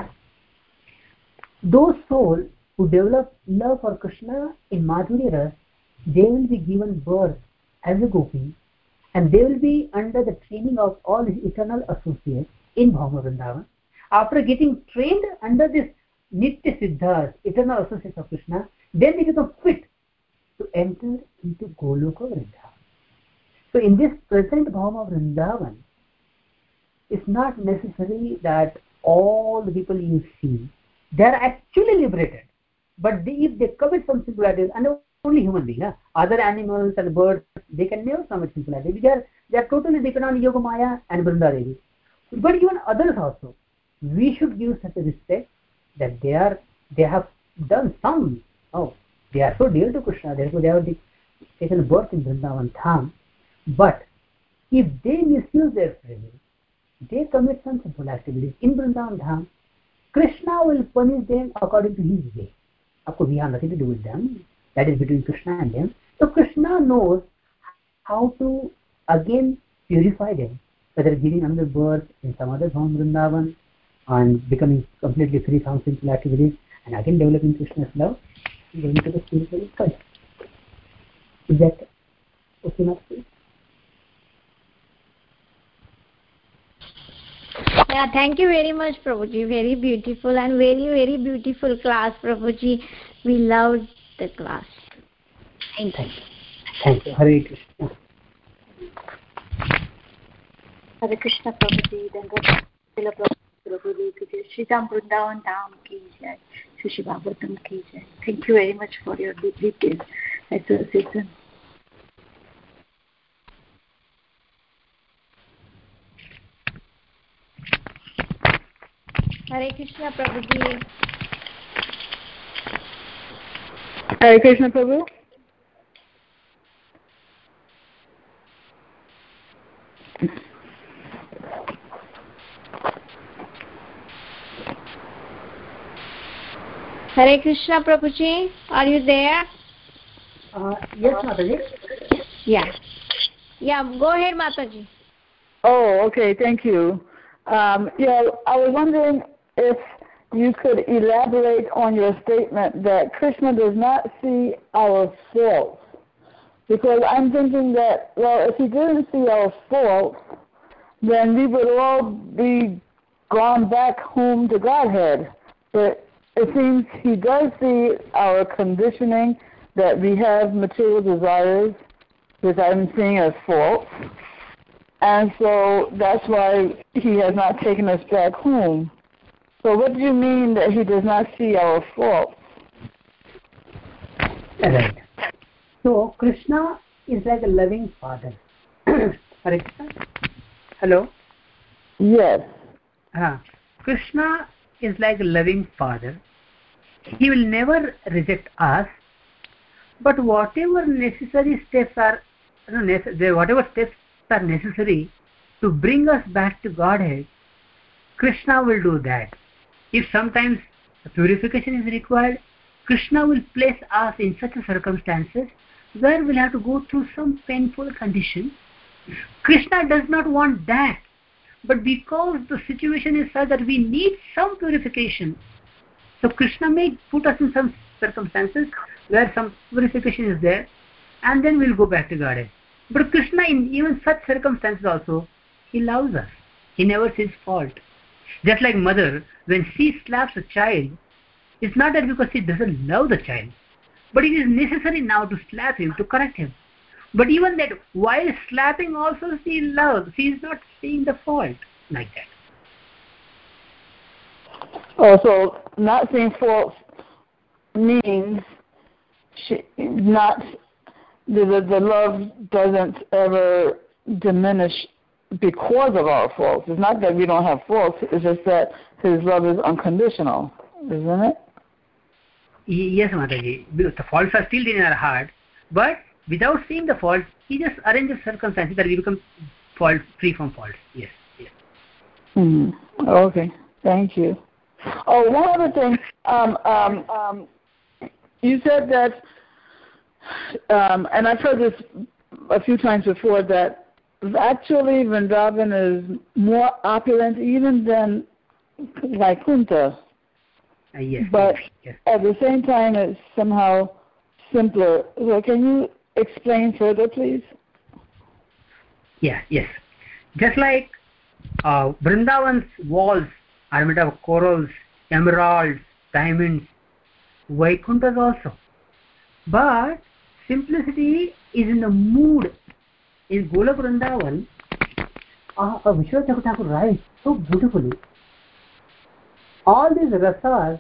Those souls who develop love for Krishna in Madhuri Ras, they will be given birth as a gopi, and they will be under the training of all his eternal associates in Bhauma Vrindavan. After getting trained under this Nitya Siddhas, eternal associates of Krishna, then they become fit to enter into Goloka Vrindavan. So in this present Bhauma Vrindavan, it's not necessary that all the people you see, they are actually liberated. But if they commit some sinful activities, and only human beings, other animals and birds, they can never commit sinful activities. They are totally dependent on Yoga Maya and Vrindadevi. But even others also, we should give such a respect that they have done some. Oh, they are so dear to Krishna, therefore they have taken birth in Vrindavan Dham. But if they misuse their free will, they commit some sinful activities in Vrindavan Dham, Krishna will punish them according to his way. Of course, we have nothing to do with them. That is between Krishna and them. So Krishna knows how to again purify them, whether giving another birth in some other Bhauma Vrindavan and becoming completely free from sinful activities, and again developing Krishna's love, going to the spiritual culture. Is that okay, Master? Yeah, thank you very much, Prabhuji. Very beautiful and very, very beautiful class, Prabhuji. We loved the class. Thank you. Thank you. Hare Krishna. Hare Krishna, Prabhuji. Then Prabhuji, Shri Ram Vrindavan Dham ki jai, Shri Bhagavatam ki jai. Thank you very much for your detailed association. Hare Krishna, Prabhuji. Hare Krishna, Prabhu. Hare Krishna, Prabhuji. Are you there? Yes, Mataji. Yeah. Yeah, go ahead, Mataji. Oh, okay. Thank you. Yeah, I was wondering if you could elaborate on your statement that Krishna does not see our faults. Because I'm thinking that, well, if he didn't see our faults, then we would all be gone back home to Godhead. But it seems he does see our conditioning, that we have material desires, which I'm seeing as faults. And so that's why he has not taken us back home. So what do you mean that he does not see our faults? Right. So Krishna is like a loving father. Hello? Yes. Krishna is like a loving father. He will never reject us, but whatever necessary steps are, whatever steps are necessary to bring us back to Godhead, Krishna will do that. If sometimes purification is required, Krishna will place us in such a circumstances where we'll have to go through some painful condition. Krishna does not want that, but because the situation is such that we need some purification, so Krishna may put us in some circumstances where some purification is there, and then we'll go back to Godhead. But Krishna, in even such circumstances also, he loves us. He never sees fault. Just like mother, when she slaps a child, it's not that because she doesn't love the child, but it is necessary now to slap him, to correct him. But even that, while slapping also she loves. She is not seeing the fault like that. Oh, so not seeing faults means the love doesn't ever diminish because of our faults. It's not that we don't have faults, it's just that his love is unconditional, isn't it? Yes, Mataji. The faults are still in our heart, but without seeing the fault, he just arranges circumstances that we become free from faults. Yes, yes. Okay, thank you. Oh, one other thing. You said that, and I've heard this a few times before, that actually Vrindavan is more opulent even than Vaikuntha. Yes, but yes. At the same time it's somehow simpler. So can you explain further, please? Yeah, yes. Just like Vrindavan's walls are made of corals, emeralds, diamonds, Vaikuntha's also. But simplicity is in the mood. In Golok Vrindavan, Vishwanath Thakur writes so beautifully. All these rasas,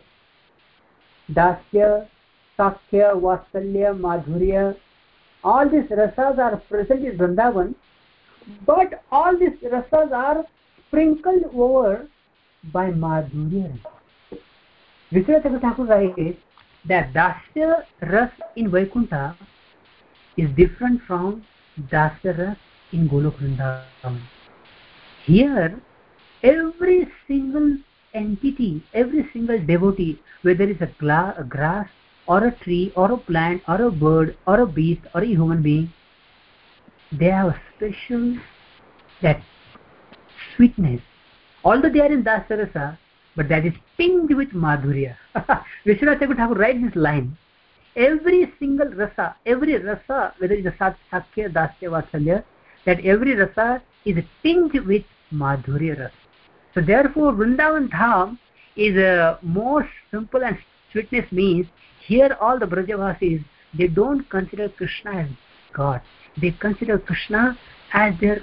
Dasya, Sakya, Vatsalya, Madhurya, all these rasas are present in Vrindavan, but all these rasas are sprinkled over by Madhurya. Vishwanath Thakur writes that Dasya ras in Vaikuntha is different from Dasya ras in Golok Vrindavan. Here, every single entity, every single devotee, whether it's a grass or a tree or a plant or a bird or a beast or a human being, they have a special that sweetness. Although they are in Dasya rasa, but that is tinged with Madhurya. Vishwanath Thakur writes this line. Every single rasa, whether it's a Sakya, Dasya, Vatsalya, that every rasa is tinged with Madhurya rasa. So therefore Vrindavan Dham is a more simple, and sweetness means here all the Brajavasis, they don't consider Krishna as God. They consider Krishna as their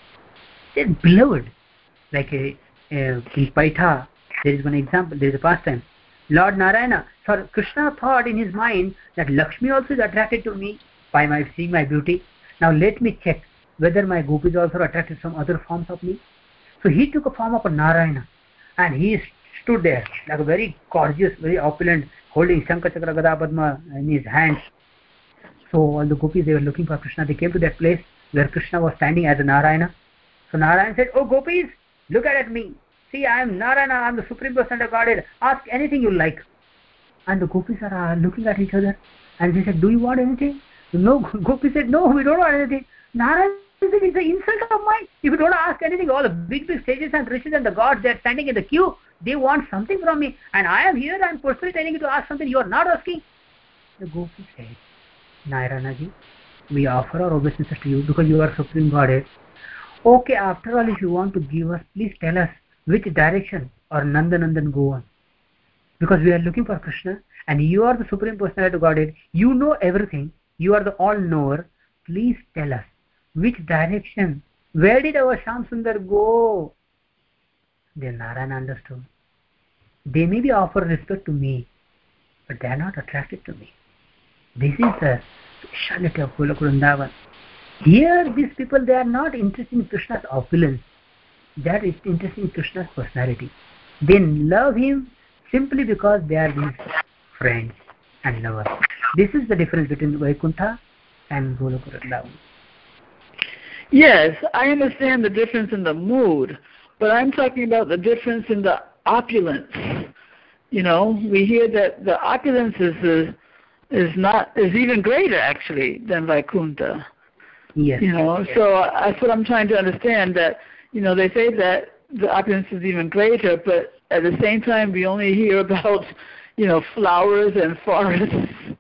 beloved. Like in Paitha, there is one example, there is a pastime. Lord Narayana, for Krishna thought in his mind that Lakshmi also is attracted to me by seeing my beauty. Now let me check whether my gopis also are attracted to some other forms of me. So he took a form of a Narayana, and he stood there like a very gorgeous, very opulent, holding Shankha Chakra Gada Padma in his hands. So all the gopis, they were looking for Krishna. They came to that place where Krishna was standing as a Narayana. So Narayana said, "Oh gopis, look at me. See, I am Narayana, I am the Supreme Person of Godhead. Ask anything you like." And the gopis are looking at each other, and they said, "Do you want anything?" No, gopis said, "No, we don't want anything." Narayana It's an insult of mine. If you don't ask anything, all the big sages and rishis and the gods, they're standing in the queue. They want something from me. And I am here, I'm personally telling you to ask something you are not asking. The gopi said, Narayanaji, we offer our obeisances to you because you are Supreme Godhead. Okay, after all, if you want to give us, please tell us which direction or Nandanandan go on. Because we are looking for Krishna and you are the Supreme Personality of Godhead. You know everything. You are the all-knower. Please tell us which direction. Where did our Shyam Sundar go? Then Narayana understood. They may be offer respect to me, but they are not attracted to me. This is the speciality of Golok Vrindavan. Here, these people, they are not interested in Krishna's opulence. They are interested in Krishna's personality. They love him simply because they are his friends and lovers. This is the difference between Vaikuntha and Golok Vrindavan. Yes, I understand the difference in the mood, but I'm talking about the difference in the opulence. You know, we hear that the opulence is even greater actually than Vaikuntha. Yes. You know, yes. So that's what I'm trying to understand. That they say that the opulence is even greater, but at the same time we only hear about flowers and forests.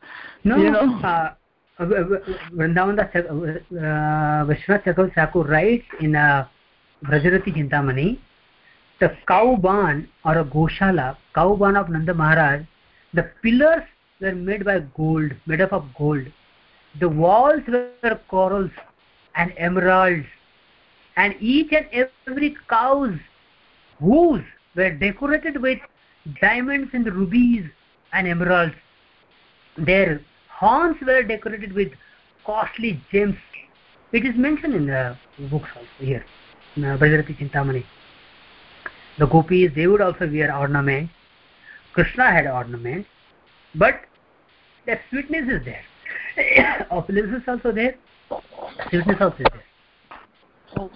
No. Vrindavan Vishwanath Chakravarti Thakur writes in Vrajarati Chintamani, the cow barn or a Goshala, cow barn of Nanda Maharaj, the pillars were made up of gold. The walls were corals and emeralds, and each and every cow's hooves were decorated with diamonds and rubies and emeralds. Their horns were decorated with costly gems. It is mentioned in the books also here, in Vrajarati Chintamani. The gopis, they would also wear ornaments. Krishna had ornaments, but that sweetness is there. Opulence is also there. Sweetness also is there.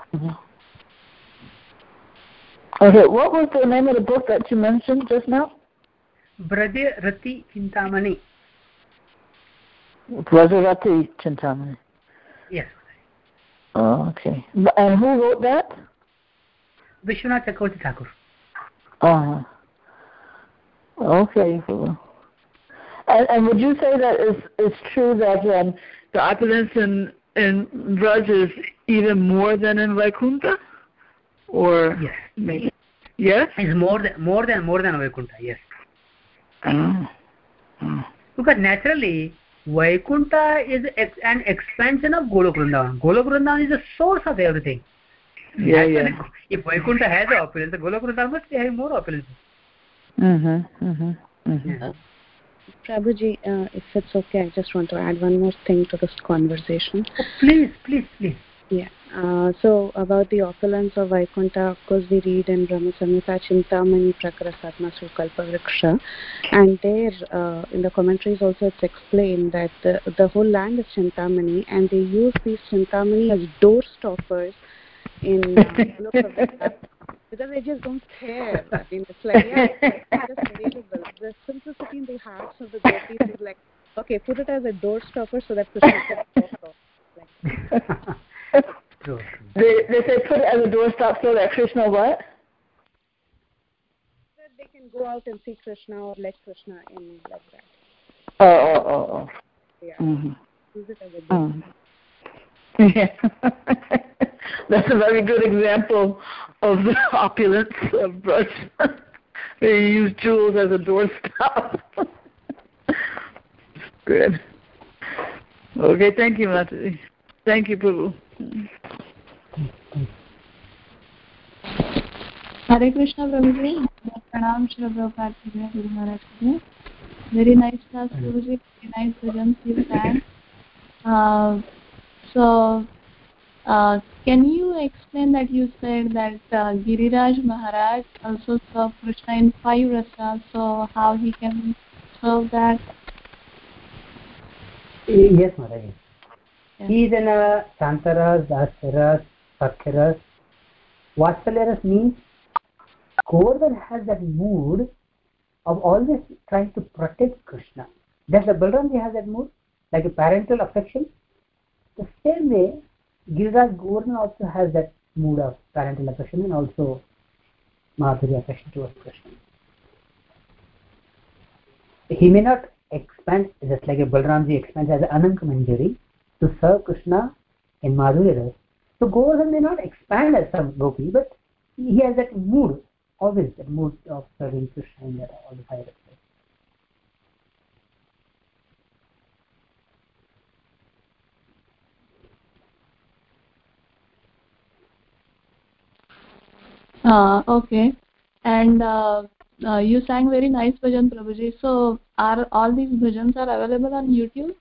Okay, what was the name of the book that you mentioned just now? Vrajarati Chintamani. Vrajarati Chintamani. Yes. Oh, okay. And who wrote that? Vishwanath Chakravarti Thakur. Okay. And would you say that it's true that the opulence in Vraj is even more than in Vaikuntha? Or yes. Maybe. Yes? It's more than Vaikuntha, yes. Because naturally, Vaikuntha is an expansion of Golok Vrindavan. Golok Vrindavan is the source of everything. Yeah. If Vaikuntha has the opulence, the Golok Vrindavan must have more opulence. Yeah. Prabhuji, if it's okay, I just want to add one more thing to this conversation. Oh, please. Yeah. So about the opulence of Vaikuntha, of course, we read in Brahma Samhita Chintamani Prakarasatma Sukalpa Vriksha, and there in the commentaries also it's explained that the whole land is Chintamani, and they use these Chintamani as door stoppers in because they just don't care. I mean, it's like, it's just available. The simplicity in the hearts of the gopis is like, okay, put it as a door stopper so that Krishna can walk off. True. They say put it as a doorstop so that Krishna what? That they can go out and see Krishna or let Krishna in like that. Oh. Yeah. Use it as a door. Yeah. That's a very good example of the opulence of Braj. They use jewels as a doorstop. Good. Okay, thank you, Mataji. Thank you, Prabhu. Hare Krishna, Prabhuji. Pranam, Shri Prabhupada, Guru Maharaj. Very nice class, Prabhuji. Very nice bhajans you sang. Can you explain that you said that Giriraj Maharaj also served Krishna in 5 rasas, so how he can serve that? Yes, Mataji. Yeah. He is in a Shantaras, Dasaras, Sakhyaras. Vatsalyaras means Govardhan has that mood of always trying to protect Krishna. Does the Balramji has that mood? Like a parental affection? The same way, Giriraj Govardhan also has that mood of parental affection and also Madhuri affection towards Krishna. He may not expand just like a Balramji expands as Ananka Manjari to serve Krishna in Madhuri Ras. So Govardhan may not expand as some Gopi, but he has that mood, always that mood of serving Krishna in that all the higher aspects. Okay. And you sang very nice bhajan, Prabhuji. So are all these bhajans are available on YouTube?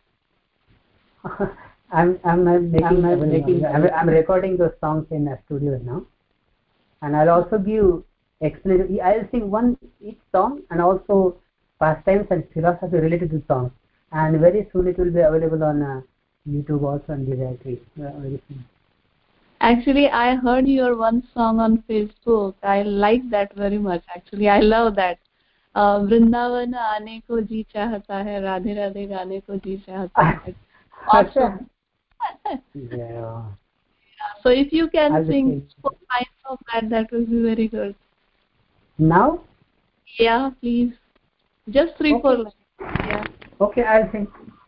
I'm recording those songs in a studio now, and I'll also give explanation. I'll sing each song and also pastimes and philosophy related to songs. And very soon it will be available on YouTube also and directly. Very soon. Actually, I heard your one song on Facebook. I like that very much. Actually, I love that. Vrindavan aane ko ji chahta hai, Radhe Radhe gaane ko ji chahta hai. Awesome. Yeah. So if you can sing 4 lines of that will be very good. Now? Yeah, please. Just 3-4 lines. Yeah. Okay, I'll sing.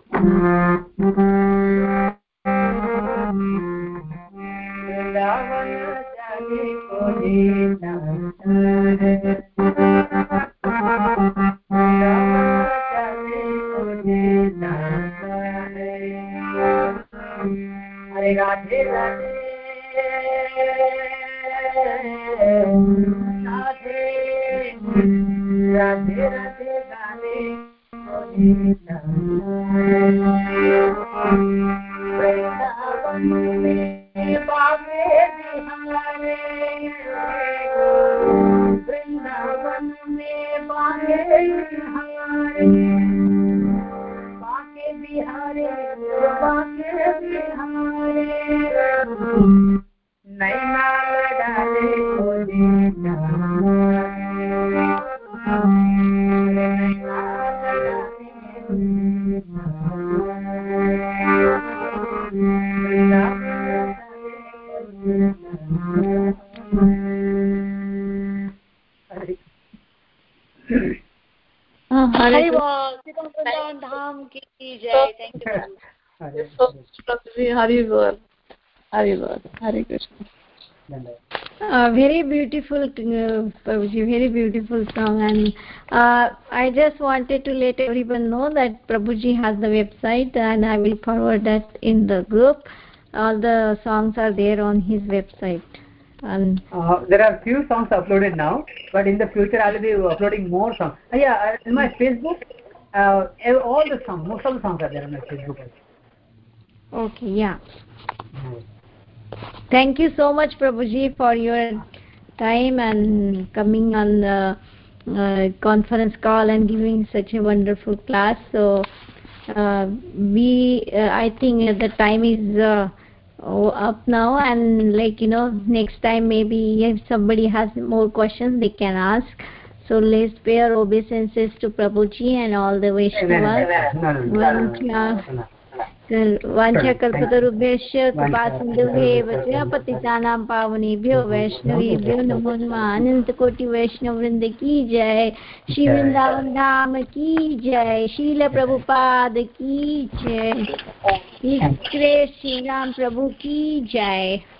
Vrindavan jaane ko ji chahta hai, Hare Radhe Radhe Radhe Radhe gaane ko ji Vrindavan mein baage bihare, Vrindavan mein baage bihare, baage bihare, baage bihare, naina lagane ko ji Hari Bol, Siddham Dham ki jai. Thank you. Hari Bol. Hari Bol. Hare Krishna. Very beautiful, Prabhuji, very beautiful song. And I just wanted to let everyone know that Prabhuji has the website, and I will forward that in the group. All the songs are there on his website. And there are few songs uploaded now, but in the future I will be uploading more songs. Yeah, in my Facebook, all the songs, most of the songs are there on my Facebook. Okay, yeah. Thank you so much, Prabhuji, for your time and coming on the conference call and giving such a wonderful class. So I think the time is up now, and next time maybe if somebody has more questions they can ask. So let's pay our obeisances to Prabhuji and all the Vaishnavas. वाञ्छा कल्पतरुभ्यश्च कृपासिन्धुभ्येव च पतितानां पावनेभ्यो वैष्णवेभ्यो नमो नमः। अनंतकोटि वैष्णव वृंद की जय, श्री वृंदावन धाम की जय, शील प्रभुपाद की जय, श्री राम प्रभु की जय।